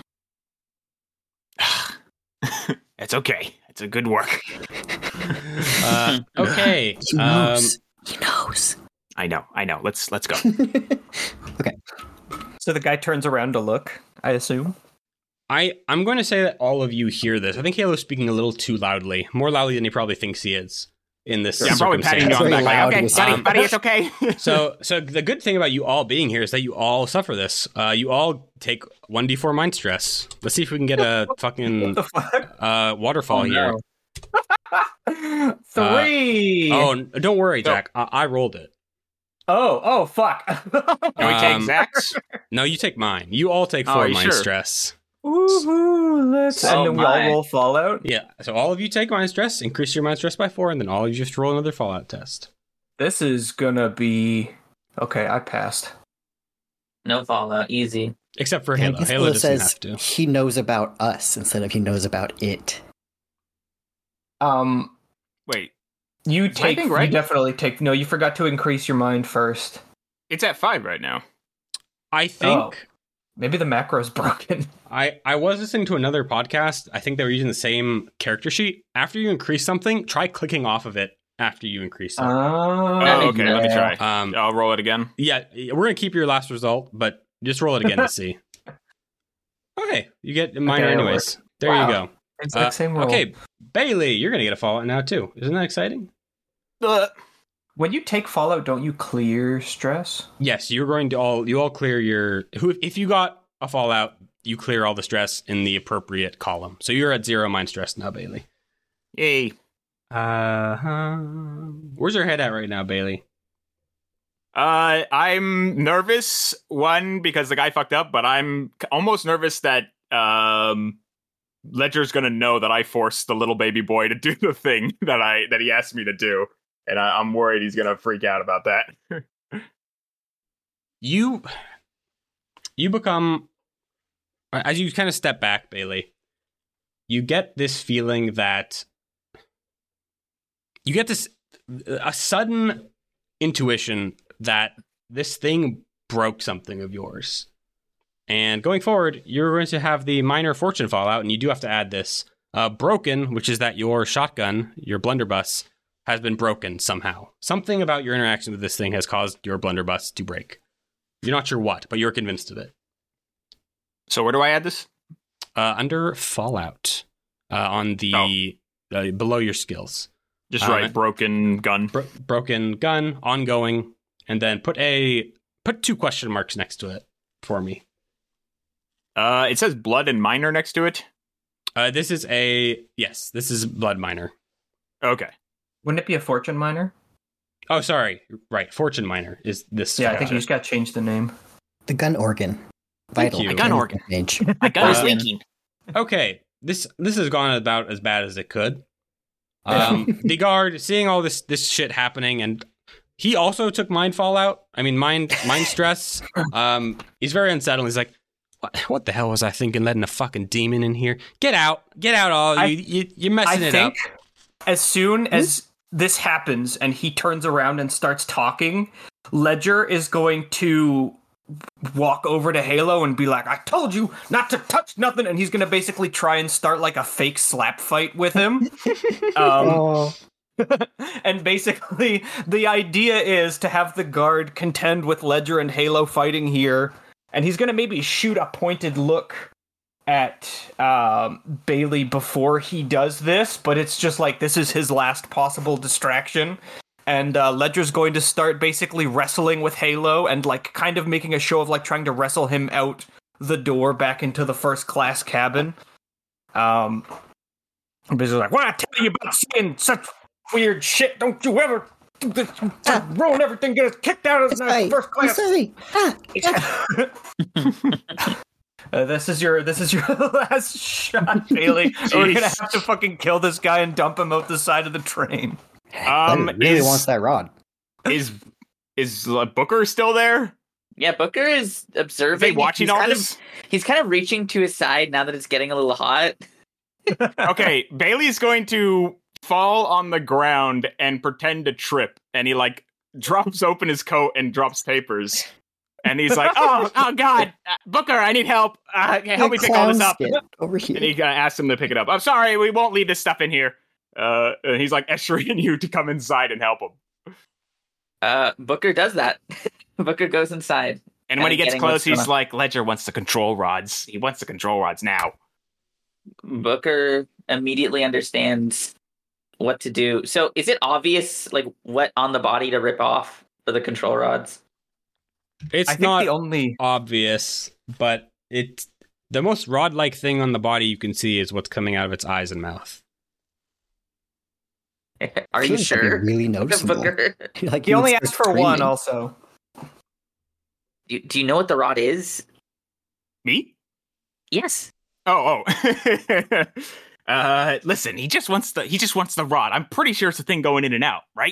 It's okay. It's a good work. uh, okay. He knows. Um, he knows. I know. I know. Let's let's go. Okay. So the guy turns around to look, I assume. I, I'm going to say that all of you hear this. I think Halo's speaking a little too loudly. More loudly than he probably thinks he is in this yeah, circumstance. I'm probably patting you on the back. Like, okay, buddy, um, buddy, it's okay. so so the good thing about you all being here is that you all suffer this. Uh, you all take one d four mind stress. Let's see if we can get a fucking fuck? uh, waterfall oh, here. No. Three! Uh, oh, don't worry, Jack. I, I rolled it. Oh, oh, fuck. Can we take Zach's? No, you take mine. You all take four oh, mind sure? stress. Woohoo, let's oh, and then we all roll Fallout. Yeah, so all of you take mind stress, increase your mind stress by four, and then all of you just roll another Fallout test. This is gonna be okay. I passed. No Fallout, easy. Except for yeah, Halo. Halo doesn't says have to. He knows about us instead of he knows about it. Um, wait. You take. Think, right? You definitely take. No, you forgot to increase your mind first. It's at five right now. I think. Oh. Maybe the macro's broken. I, I was listening to another podcast. I think they were using the same character sheet. After you increase something, try clicking off of it after you increase it. Uh, oh, okay. Yeah. Let me try. Um, I'll roll it again. Yeah, we're going to keep your last result, but just roll it again to see. Okay, you get minor okay, anyways. There wow. you go. Exact uh, same roll. Okay, Bailey, you're going to get a Fallout now too. Isn't that exciting? Uh. When you take Fallout, don't you clear stress? Yes, you're going to all you all clear your. If you got a Fallout, you clear all the stress in the appropriate column. So you're at zero mind stress now, Bailey. Yay! Uh, where's your head at right now, Bailey? Uh, I'm nervous. One, because the guy fucked up, but I'm almost nervous that um, Ledger's gonna know that I forced the little baby boy to do the thing that I that he asked me to do. And I, I'm worried he's going to freak out about that. you you become, as you kind of step back, Bailey, you get this feeling that, you get this, a sudden intuition that this thing broke something of yours. And going forward, you're going to have the minor fortune fallout, and you do have to add this. Uh, broken, which is that your shotgun, your blunderbuss, has been broken somehow. Something about your interaction with this thing has caused your blunderbuss to break. You're not sure what, but you're convinced of it. So where do I add this? Uh, under Fallout, uh, on the oh. uh, below your skills. Just um, write broken gun. Bro- broken gun, ongoing, and then put a put two question marks next to it for me. Uh, it says blood and minor next to it. Uh, this is a yes. This is blood miner. Okay. Wouldn't it be a fortune miner? Oh, sorry. Right, fortune miner is this. Yeah, I think you just got to change the name. The gun organ. Vital. The gun organ. Age. My gun is Uh, leaking. Okay, this this has gone about as bad as it could. Um, the guard, seeing all this this shit happening, and he also took mind fallout. I mean, mind mind stress. Um, he's very unsettled. He's like, what, what the hell was I thinking? Letting a fucking demon in here? Get out! Get out! All I- you, you you're messing I it think up. as soon as this happens and he turns around and starts talking, Ledger is going to walk over to Halo and be like, I told you not to touch nothing, and he's going to basically try and start like a fake slap fight with him. um, Oh, and basically the idea is to have the guard contend with Ledger and Halo fighting here, and he's going to maybe shoot a pointed look at um, Bailey before he does this, but it's just like this is his last possible distraction. And uh, Ledger's going to start basically wrestling with Halo and like kind of making a show of like trying to wrestle him out the door back into the first class cabin. Um, basically like, what I tell you about saying such weird shit? Don't you ever do this, ruin everything, get us kicked out of it's the right. first class. Sorry. Ah, ah. Uh, this is your this is your last shot, Bailey. We're gonna have to fucking kill this guy and dump him out the side of the train. Um, Ledger really is, wants that rod. is is uh, Booker still there? Yeah, Booker is Are observing. they watching he's all kind this? Of, he's kind of reaching to his side now that it's getting a little hot. Okay, Bailey's going to fall on the ground and pretend to trip, and he like drops open his coat and drops papers, and he's like, "Oh, oh God, uh, Booker, I need help. Uh, help me pick all this up." Clown skin over here. And he uh, asks him to pick it up. I'm sorry, we won't leave this stuff in here. Uh, and he's like ushering you to come inside and help him. Uh, Booker does that. Booker goes inside. And when he Kinda gets getting close, what's he's going on. like, "Ledger wants the control rods. He wants the control rods now." Booker immediately understands what to do. So is it obvious, like, what on the body to rip off for the control rods? It's I think not the only obvious, but it's the most rod-like thing on the body you can see is what's coming out of its eyes and mouth. Are you Feels like sure? Really noticeable. Booker, Like he only would asked start for one. screaming. Also, do, do you know what the rod is? Me? Yes. Oh, oh. uh, listen, he just wants the he just wants the rod. I'm pretty sure it's a thing going in and out, right?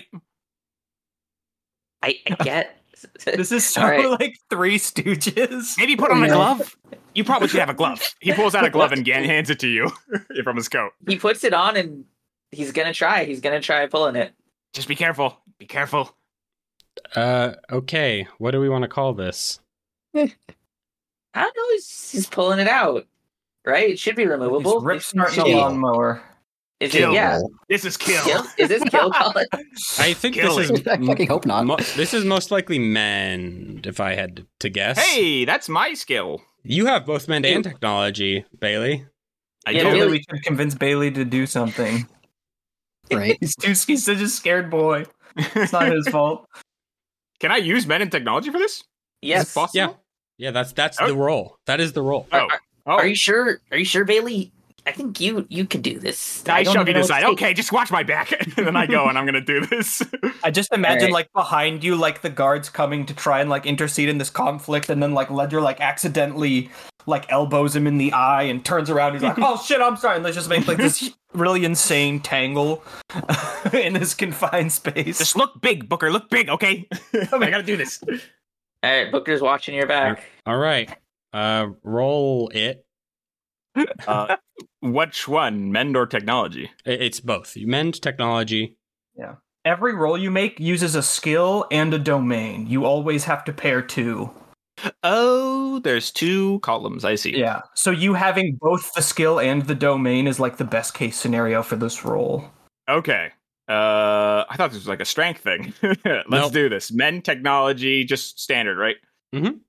I, I get. this is so All right. like Three Stooges. Maybe put on a Yeah. glove. You probably should have a glove. He pulls out a glove and gan- hands it to you from his coat. He puts it on and he's gonna try. He's gonna try pulling it. Just be careful. Be careful. Uh, okay. What do we want to call this? I don't know. He's, he's pulling it out. Right? It should be removable. He's rip It's- starting a should be- lawnmower. Is Kill. it? Yeah. This is kill. Kill? Is this kill, Colin? I think Kill this is. I fucking hope not. Mo- this is most likely mend, if I had to guess. Hey, that's my skill. You have both mend and technology, Bailey. I Yeah, do. Maybe Bailey- we should convince Bailey to do something. Right? He's too. He's such a scared boy. It's not his fault. Can I use men in technology for this? Is Yes. it possible? Yeah. Yeah, that's that's Oh. the role. That is the role. Oh, oh. Are you sure? Are you sure, Bailey? I think you you can do this. I don't shove you know to what the side. take. Okay, just watch my back. And then I go and I'm going to do this. I just imagine Alright. like behind you, like the guards coming to try and like intercede in this conflict, and then like Ledger like accidentally like elbows him in the eye and turns around. He's like, "Oh shit, I'm sorry." And let's just make like this really insane tangle in this confined space. Just look big, Booker. Look big, okay? I got to do this. All right, Booker's watching your back. All right. Uh, roll it. Uh, which one, mend or technology? I- It's both. You mend technology. Every roll you make uses a skill and a domain. You always have to pair two. Oh, there's two columns. I see. Yeah. So you having both the skill and the domain is like the best case scenario for this role. Okay. Uh, I thought this was like a strength thing. Let's Nope. do this. Men, technology, just standard, right? Mm-hmm.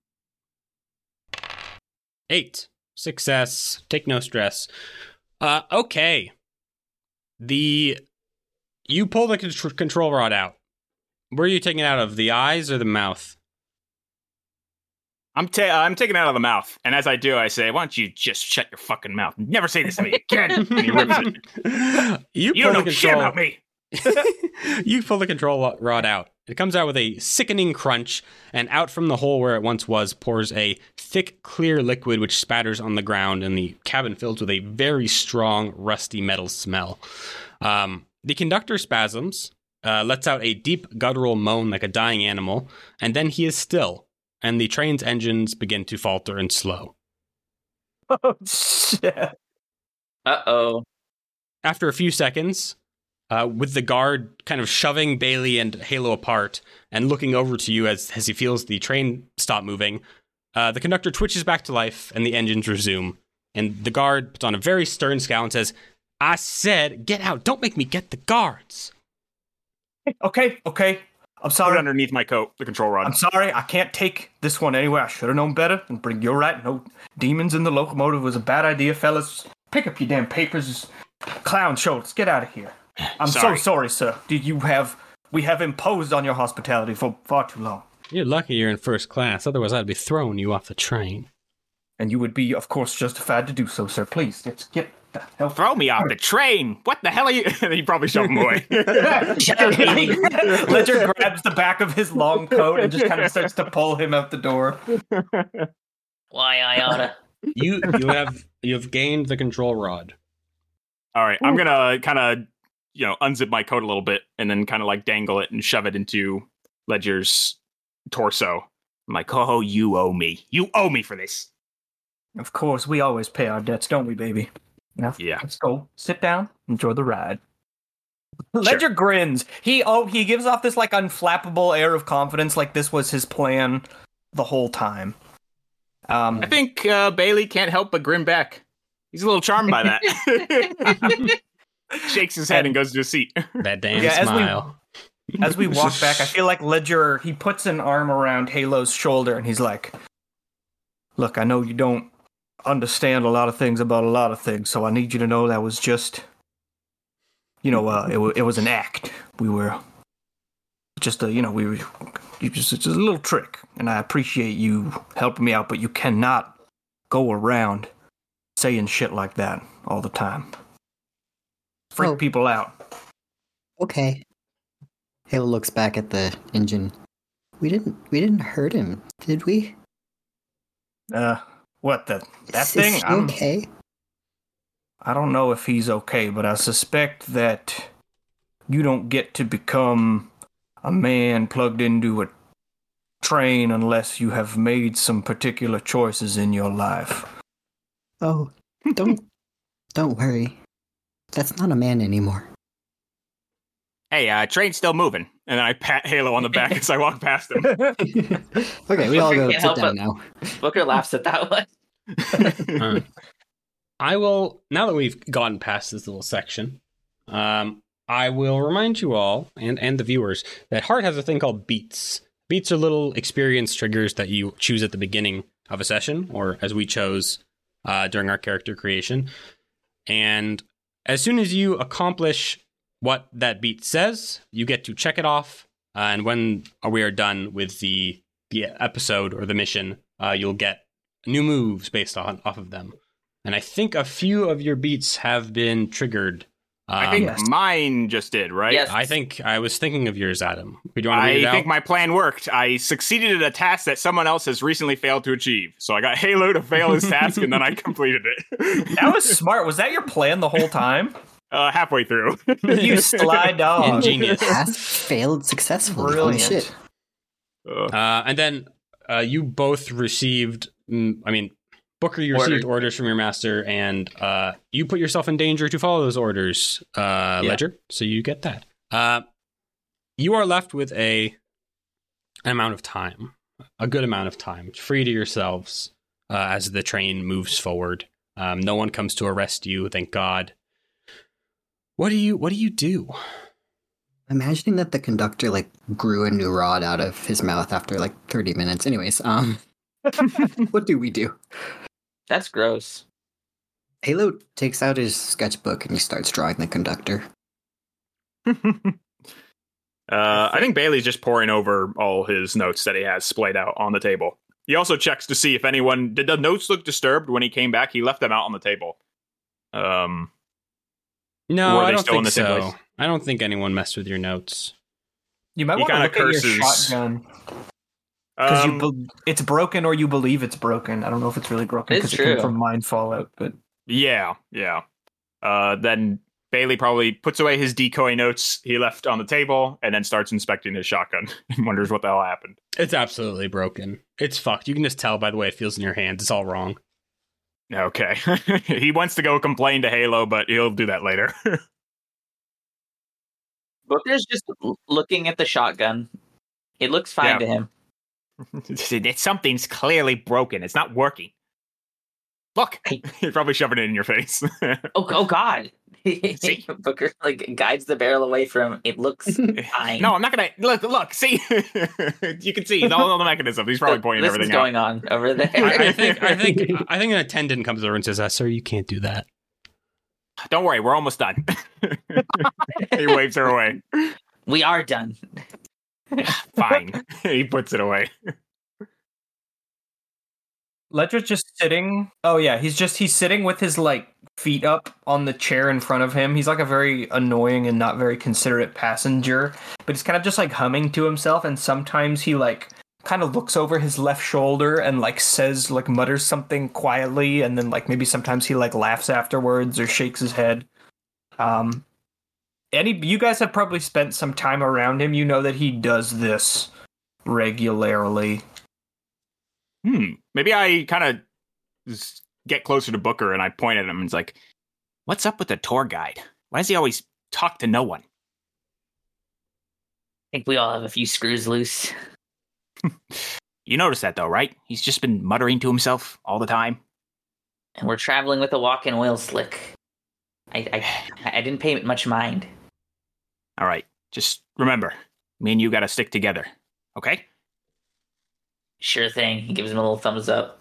Eight. Success. Take no stress. Uh, okay. The you pull the contr- control rod out. Where are you taking it out of? The eyes or the mouth? I'm ta- I'm taking it out of the mouth, and as I do, I say, "Why don't you just shut your fucking mouth? Never say this to me again." And he rips it. You, You pull don't the know shit control. about me. You pull the control rod out. It comes out with a sickening crunch, and out from the hole where it once was pours a thick, clear liquid which spatters on the ground, and the cabin fills with a very strong, rusty metal smell. Um, the conductor spasms, uh, lets out a deep guttural moan like a dying animal, and then he is still, and the train's engines begin to falter and slow. Oh, shit. Uh-oh. After a few seconds, uh, with the guard kind of shoving Bailey and Halo apart and looking over to you as, as he feels the train stop moving, uh, the conductor twitches back to life and the engines resume. And the guard puts on a very stern scowl and says, I said, get out. Don't make me get the guards. Okay, okay. I'm Put it sorry. underneath my coat, the control rod. I'm sorry. I can't take this one anywhere. I should have known better. And bring you're right. No demons in the locomotive was a bad idea, fellas. Pick up your damn papers. Clown show. Let's get out of here. I'm Sorry. so sorry, sir. Did you have we have imposed on your hospitality for far too long. You're lucky you're in first class. Otherwise, I'd be throwing you off the train. And you would be, of course, justified to do so, sir. Please, let's get the hell. Throw me off the train. What the hell are you? And he probably shove him away. Ledger grabs the back of his long coat and just kind of starts to pull him out the door. Why I oughta. You you have you have gained the control rod. All right, I'm gonna kind of, you know, unzip my coat a little bit and then kind of like dangle it and shove it into Ledger's torso. I'm like, oh, you owe me. You owe me for this. Of course, we always pay our debts, don't we, baby? Now, Yeah. let's go. Sit down. Enjoy the ride. Ledger grins. He oh he gives off this like unflappable air of confidence, like this was his plan the whole time. Um, I think uh, Bailey can't help but grin back. He's a little charmed by that. Shakes his head and goes to his seat. That damn Yeah, as we- smile. as we walk back, I feel like Ledger he puts an arm around Halo's shoulder and he's like, "Look, I know you don't understand a lot of things about a lot of things, so I need you to know that was just, you know, uh, it, w- it was an act. We were just a, you know, we were you just it's just a little trick, and I appreciate you helping me out, but you cannot go around saying shit like that all the time. Freak Oh. people out." Okay. Halo looks back at the engine. We didn't we didn't hurt him, did we? Uh, what the that Is- thing? Is he I'm- okay? I don't know if he's okay, but I suspect that you don't get to become a man plugged into a train unless you have made some particular choices in your life. Oh, don't don't worry. That's not a man anymore. Hey, uh, train's still moving. And then I pat Halo on the back as I walk past him. Okay, we all go Can't sit help down it. now. Booker laughs at that one. Uh, I will, now that we've gotten past this little section, um, I will remind you all, and, and the viewers, that Heart has a thing called beats. Beats are little experience triggers that you choose at the beginning of a session, or as we chose uh, during our character creation. And as soon as you accomplish what that beat says, you get to check it off. Uh, and when we are done with the the episode or the mission, uh, you'll get new moves based on off of them. And I think a few of your beats have been triggered. Um, I think Yes. mine just did, right? Yes. I think I was thinking of yours, Adam. Do you want to read it I out? think my plan worked. I succeeded at a task that someone else has recently failed to achieve. So I got Halo to fail his task, and then I completed it. That was smart. Was that your plan the whole time? uh, halfway through. You sly dog. Ingenious. Task failed successfully. Brilliant. Holy shit. Ugh. Uh, and then uh, you both received, mm, I mean, Booker, you received Orders. orders from your master, and uh, you put yourself in danger to follow those orders, uh, Yeah. Ledger. So you get that. Uh, you are left with a an amount of time. a good amount of time, free to yourselves uh, as the train moves forward. Um, no one comes to arrest you, thank God. What do you What do you do? Imagining that the conductor like grew a new rod out of his mouth after like thirty minutes. Anyways, um, what do we do? That's gross. Halo takes out his sketchbook and he starts drawing the conductor. Uh, I think Bailey's just poring over all his notes that he has splayed out on the table. He also checks to see if anyone did the notes look disturbed when he came back. He left them out on the table. Um, No, Or are I they don't still in think the same so. place? I don't think anyone messed with your notes. You might He want to kinda look at your curses. shotgun. Because um, you be- it's broken or you believe it's broken. I don't know if it's really broken It's because it came true. from Mind Fallout, but yeah, yeah. Uh, then Bailey probably puts away his decoy notes he left on the table and then starts inspecting his shotgun and wonders what the hell happened. It's absolutely broken. It's fucked. You can just tell by the way it feels in your hands. It's all wrong. Okay. He wants to go complain to Halo, but he'll do that later. Booker's just l- looking at the shotgun. It looks fine Yeah. to him. It's, something's clearly broken. It's not working. Look, you're probably shoving it in your face. Oh, oh God! See? Booker like guides the barrel away from him. It looks fine. No, I'm not gonna look. Look, see, you can see all, all the mechanism. He's probably pointing this everything is going on over there. I, I think. I think. I think an attendant comes over and says, uh, "Sir, you can't do that." out. Don't worry, we're almost done. He waves her away. We are done. Fine. He puts it away. Ledger's just sitting. Oh yeah, he's just he's sitting with his like feet up on the chair in front of him. He's like a very annoying and not very considerate passenger, but he's kind of just like humming to himself. And sometimes he like kind of looks over his left shoulder and like says like mutters something quietly, and then like maybe sometimes he like laughs afterwards or shakes his head. Um, any you guys have probably spent some time around him. You know that he does this regularly. Hmm. Maybe I kind of get closer to Booker and I point at him and it's like, "What's up with the tour guide? Why does he always talk to no one?" I think we all have a few screws loose. You notice that though, right? He's just been muttering to himself all the time. And we're traveling with a walk-in oil slick. I, I, I didn't pay much mind. All right. Just remember, me and you got to stick together. Okay? Sure thing. He gives him a little thumbs up.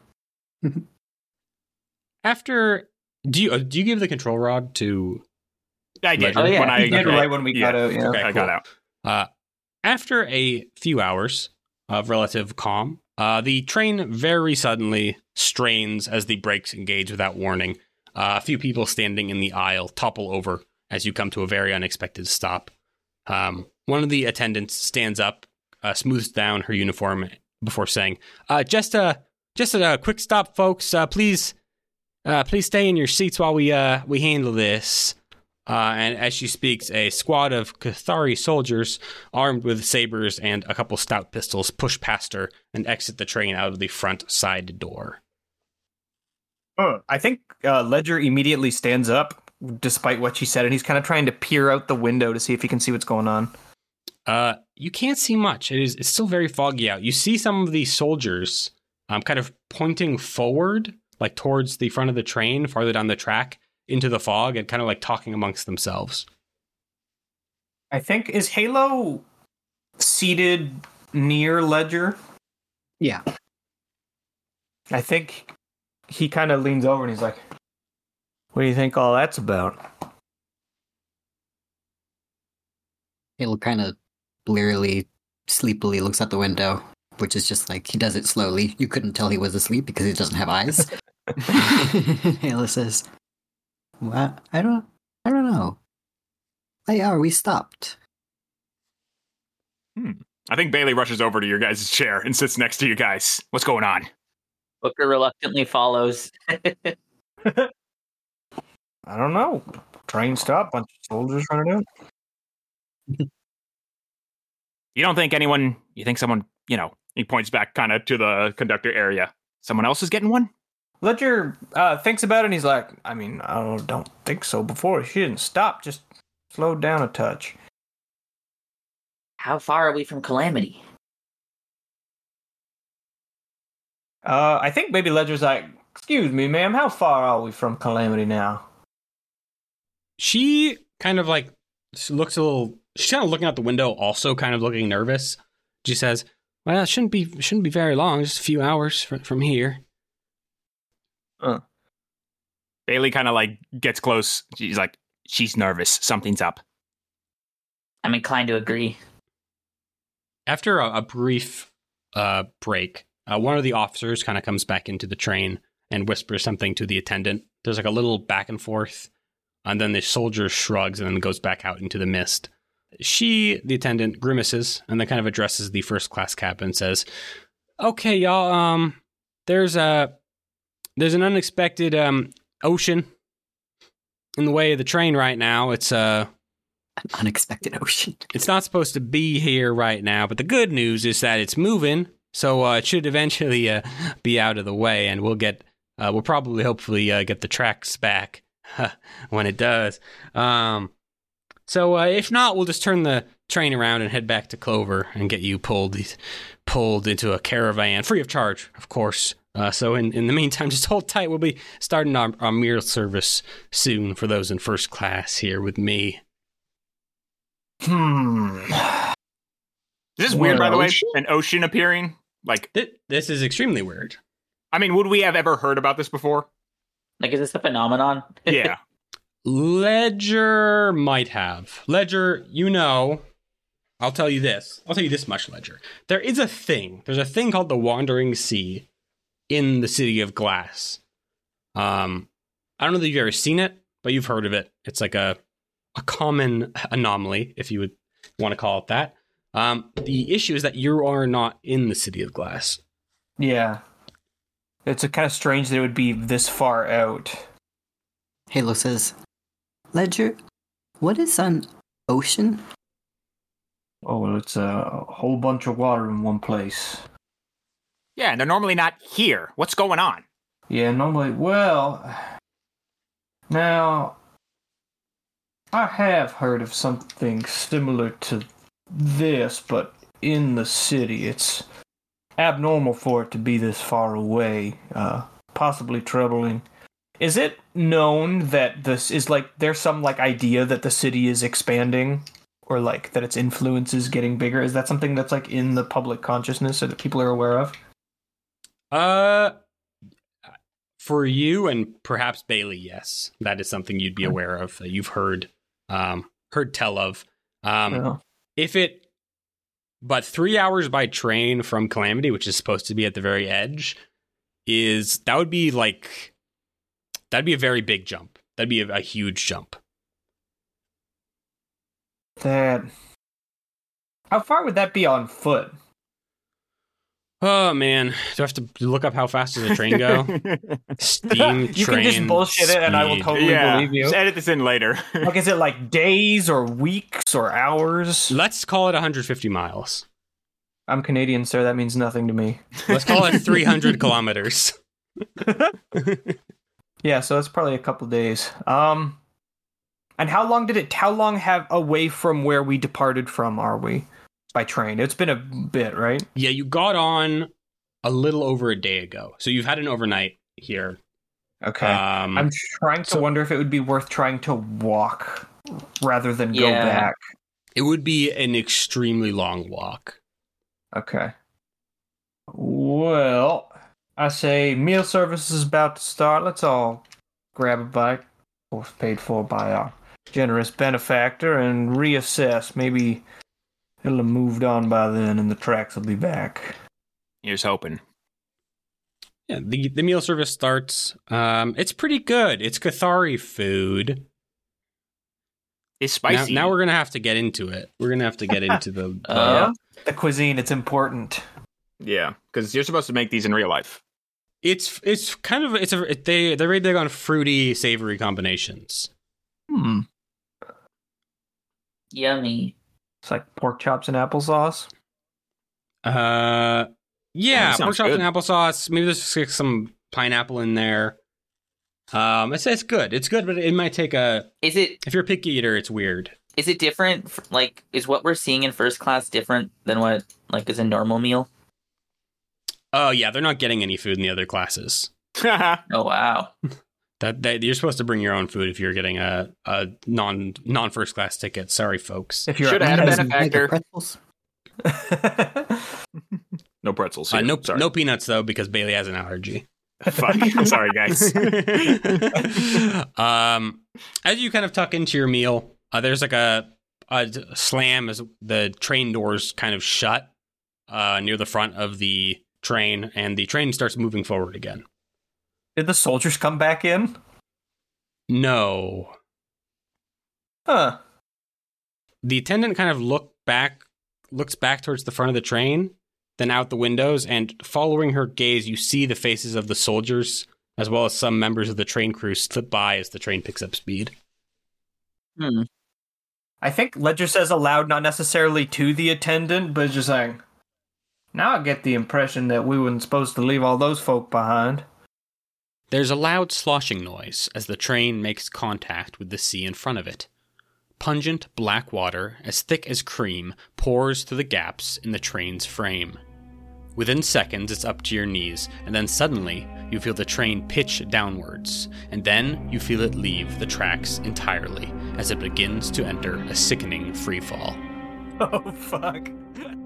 After, do you uh, do you give the control rod to? I did. Oh, yeah, when I he did okay. right when we got out, yeah. Okay, I cool. got out. Uh, after a few hours of relative calm, uh, the train very suddenly strains as the brakes engage without warning. Uh, a few people standing in the aisle topple over as you come to a very unexpected stop. Um, one of the attendants stands up, uh, smooths down her uniform before saying, uh, "Just a just a quick stop, folks. Uh, please, uh, please stay in your seats while we uh, we handle this." Uh, and as she speaks, a squad of Cathari soldiers, armed with sabers and a couple stout pistols, push past her and exit the train out of the front side door. Uh, I think uh, Ledger immediately stands up, despite what she said, and he's kind of trying to peer out the window to see if he can see what's going on. Uh, you can't see much. It is it's still very foggy out. You see some of these soldiers um, kind of pointing forward, like towards the front of the train, farther down the track, into the fog, and kind of like talking amongst themselves. I think, is Halo seated near Ledger? Yeah. I think he kind of leans over and he's like, "What do you think all that's about?" Halo kind of blearily, sleepily looks out the window, which is just like, he does it slowly. You couldn't tell he was asleep because he doesn't have eyes. Halo says, "What? I don't, I don't know. Why are we stopped?" Hmm. I think Bailey rushes over to your guys' chair and sits next to you guys. What's going on? Booker reluctantly follows. I don't know. Train stop, bunch of soldiers running out. You don't think anyone, you think someone, you know, he points back kind of to the conductor area. Someone else is getting one? Ledger uh, thinks about it and he's like, I mean, I don't, don't think so before. She didn't stop, just slowed down a touch. How far are we from Calamity? Uh, I think maybe Ledger's like, excuse me, ma'am, how far are we from Calamity now? She kind of like looks a little. She's kind of looking out the window, also kind of looking nervous. She says, "Well, it shouldn't be shouldn't be very long, just a few hours from from here." Uh. Bailey kind of like gets close. She's like, she's nervous. Something's up. I'm inclined to agree. After a, a brief uh, break, uh, one of the officers kind of comes back into the train and whispers something to the attendant. There's like a little back and forth, and then the soldier shrugs and then goes back out into the mist. She, the attendant, grimaces and then kind of addresses the first class captain and says, "Okay, y'all. Um, there's a there's an unexpected um ocean in the way of the train right now. It's uh." An unexpected ocean. It's not supposed to be here right now, but the good news is that it's moving, so uh, it should eventually uh, be out of the way, and we'll get, uh, we'll probably, hopefully, uh, get the tracks back when it does. Um, so uh, if not, we'll just turn the train around and head back to Clover and get you pulled, pulled into a caravan, free of charge, of course. Uh, so in, in the meantime, just hold tight. We'll be starting our, our meal service soon for those in first class here with me. Hmm. Is this weird, by the way? Ocean? An ocean appearing? Like, Th- This is extremely weird. I mean, would we have ever heard about this before? Like, is this a phenomenon? Yeah. Ledger might have. Ledger, you know, I'll tell you this. I'll tell you this much, Ledger. There is a thing. There's a thing called the Wandering Sea in the City of Glass. Um, I don't know that you've ever seen it, but you've heard of it. It's like a a common anomaly, if you would want to call it that. Um, the issue is that you are not in the City of Glass. Yeah. It's a kind of strange that it would be this far out. Halo says, Ledger, what is an ocean? Oh, well, it's a whole bunch of water in one place. Yeah, and they're normally not here. What's going on? Yeah, normally, well, now, I have heard of something similar to this, but in the city, it's abnormal for it to be this far away, uh, possibly troubling. Is it known that this is like, there's some like idea that the city is expanding, or like that its influence is getting bigger? Is that something that's like in the public consciousness or that people are aware of? Uh, for you and perhaps Bailey, yes, that is something you'd be aware of, that you've heard, um, heard tell of. Um, Yeah. if it, but three hours by train from Calamity, which is supposed to be at the very edge, is that would be like, that'd be a very big jump. That'd be a, a huge jump. That. How far would that be on foot? Oh man, do I have to look up how fast does a train go? Steam You train. can just bullshit it and I will speed. totally yeah, believe you. just edit this in later. Like, is it like days or weeks or hours? Let's call it one hundred fifty miles. I'm Canadian, sir. That means nothing to me. Let's call it three hundred kilometers. Yeah, so it's probably a couple days. Um, and how long did it? How long have away from where we departed from are we by train? It's been a bit, right? Yeah, you got on a little over a day ago, so you've had an overnight here. Okay. Um, I'm trying to so- wonder if it would be worth trying to walk rather than go Yeah. back. it would be an extremely long walk. Okay. Well, I say meal service is about to start. Let's all grab a bite, of course paid for by our generous benefactor, and reassess. Maybe it'll have moved on by then and the tracks will be back. Here's hoping. Yeah, the the meal service starts. Um, it's pretty good. It's Cathari food. It's Now, spicy. now we're gonna have to get into it. We're gonna have to get into the. the Uh, The cuisine, it's important. Yeah, because you're supposed to make these in real life. It's it's kind of it's a they they're very big on fruity, savory combinations. Hmm. Yummy. It's like pork chops and applesauce. Uh, yeah, Oh, that pork sounds chops good. and applesauce. Maybe there's like some pineapple in there. Um, it's it's good. It's good, but it might take a. Is it If you're a picky eater, it's weird. is it different? f- Like, is what we're seeing in first class different than what like is a normal meal? Oh, yeah, they're not getting any food in the other classes. Oh, wow. That, that You're supposed to bring your own food if you're getting a, a non, non-first class ticket. Sorry, folks. If you're Should have had a Has benefactor. mega pretzels? No pretzels. Uh, Here. no, Sorry. no peanuts, though, because Bailey has an allergy. Fuck. Sorry, guys. um, as you kind of tuck into your meal, uh, there's like a, a slam as the train doors kind of shut uh, near the front of the train, and the train starts moving forward again. Did the soldiers come back in? No. Huh. The attendant kind of look back, looks back towards the front of the train, then out the windows, and following her gaze, you see the faces of the soldiers, as well as some members of the train crew slip by as the train picks up speed. Hmm. I think Ledger says aloud, not necessarily to the attendant, but just saying, now I get the impression that we weren't supposed to leave all those folk behind. There's a loud sloshing noise as the train makes contact with the sea in front of it. Pungent black water, as thick as cream, pours through the gaps in the train's frame. Within seconds, it's up to your knees, and then suddenly, you feel the train pitch downwards, and then you feel it leave the tracks entirely as it begins to enter a sickening freefall. Oh, fuck.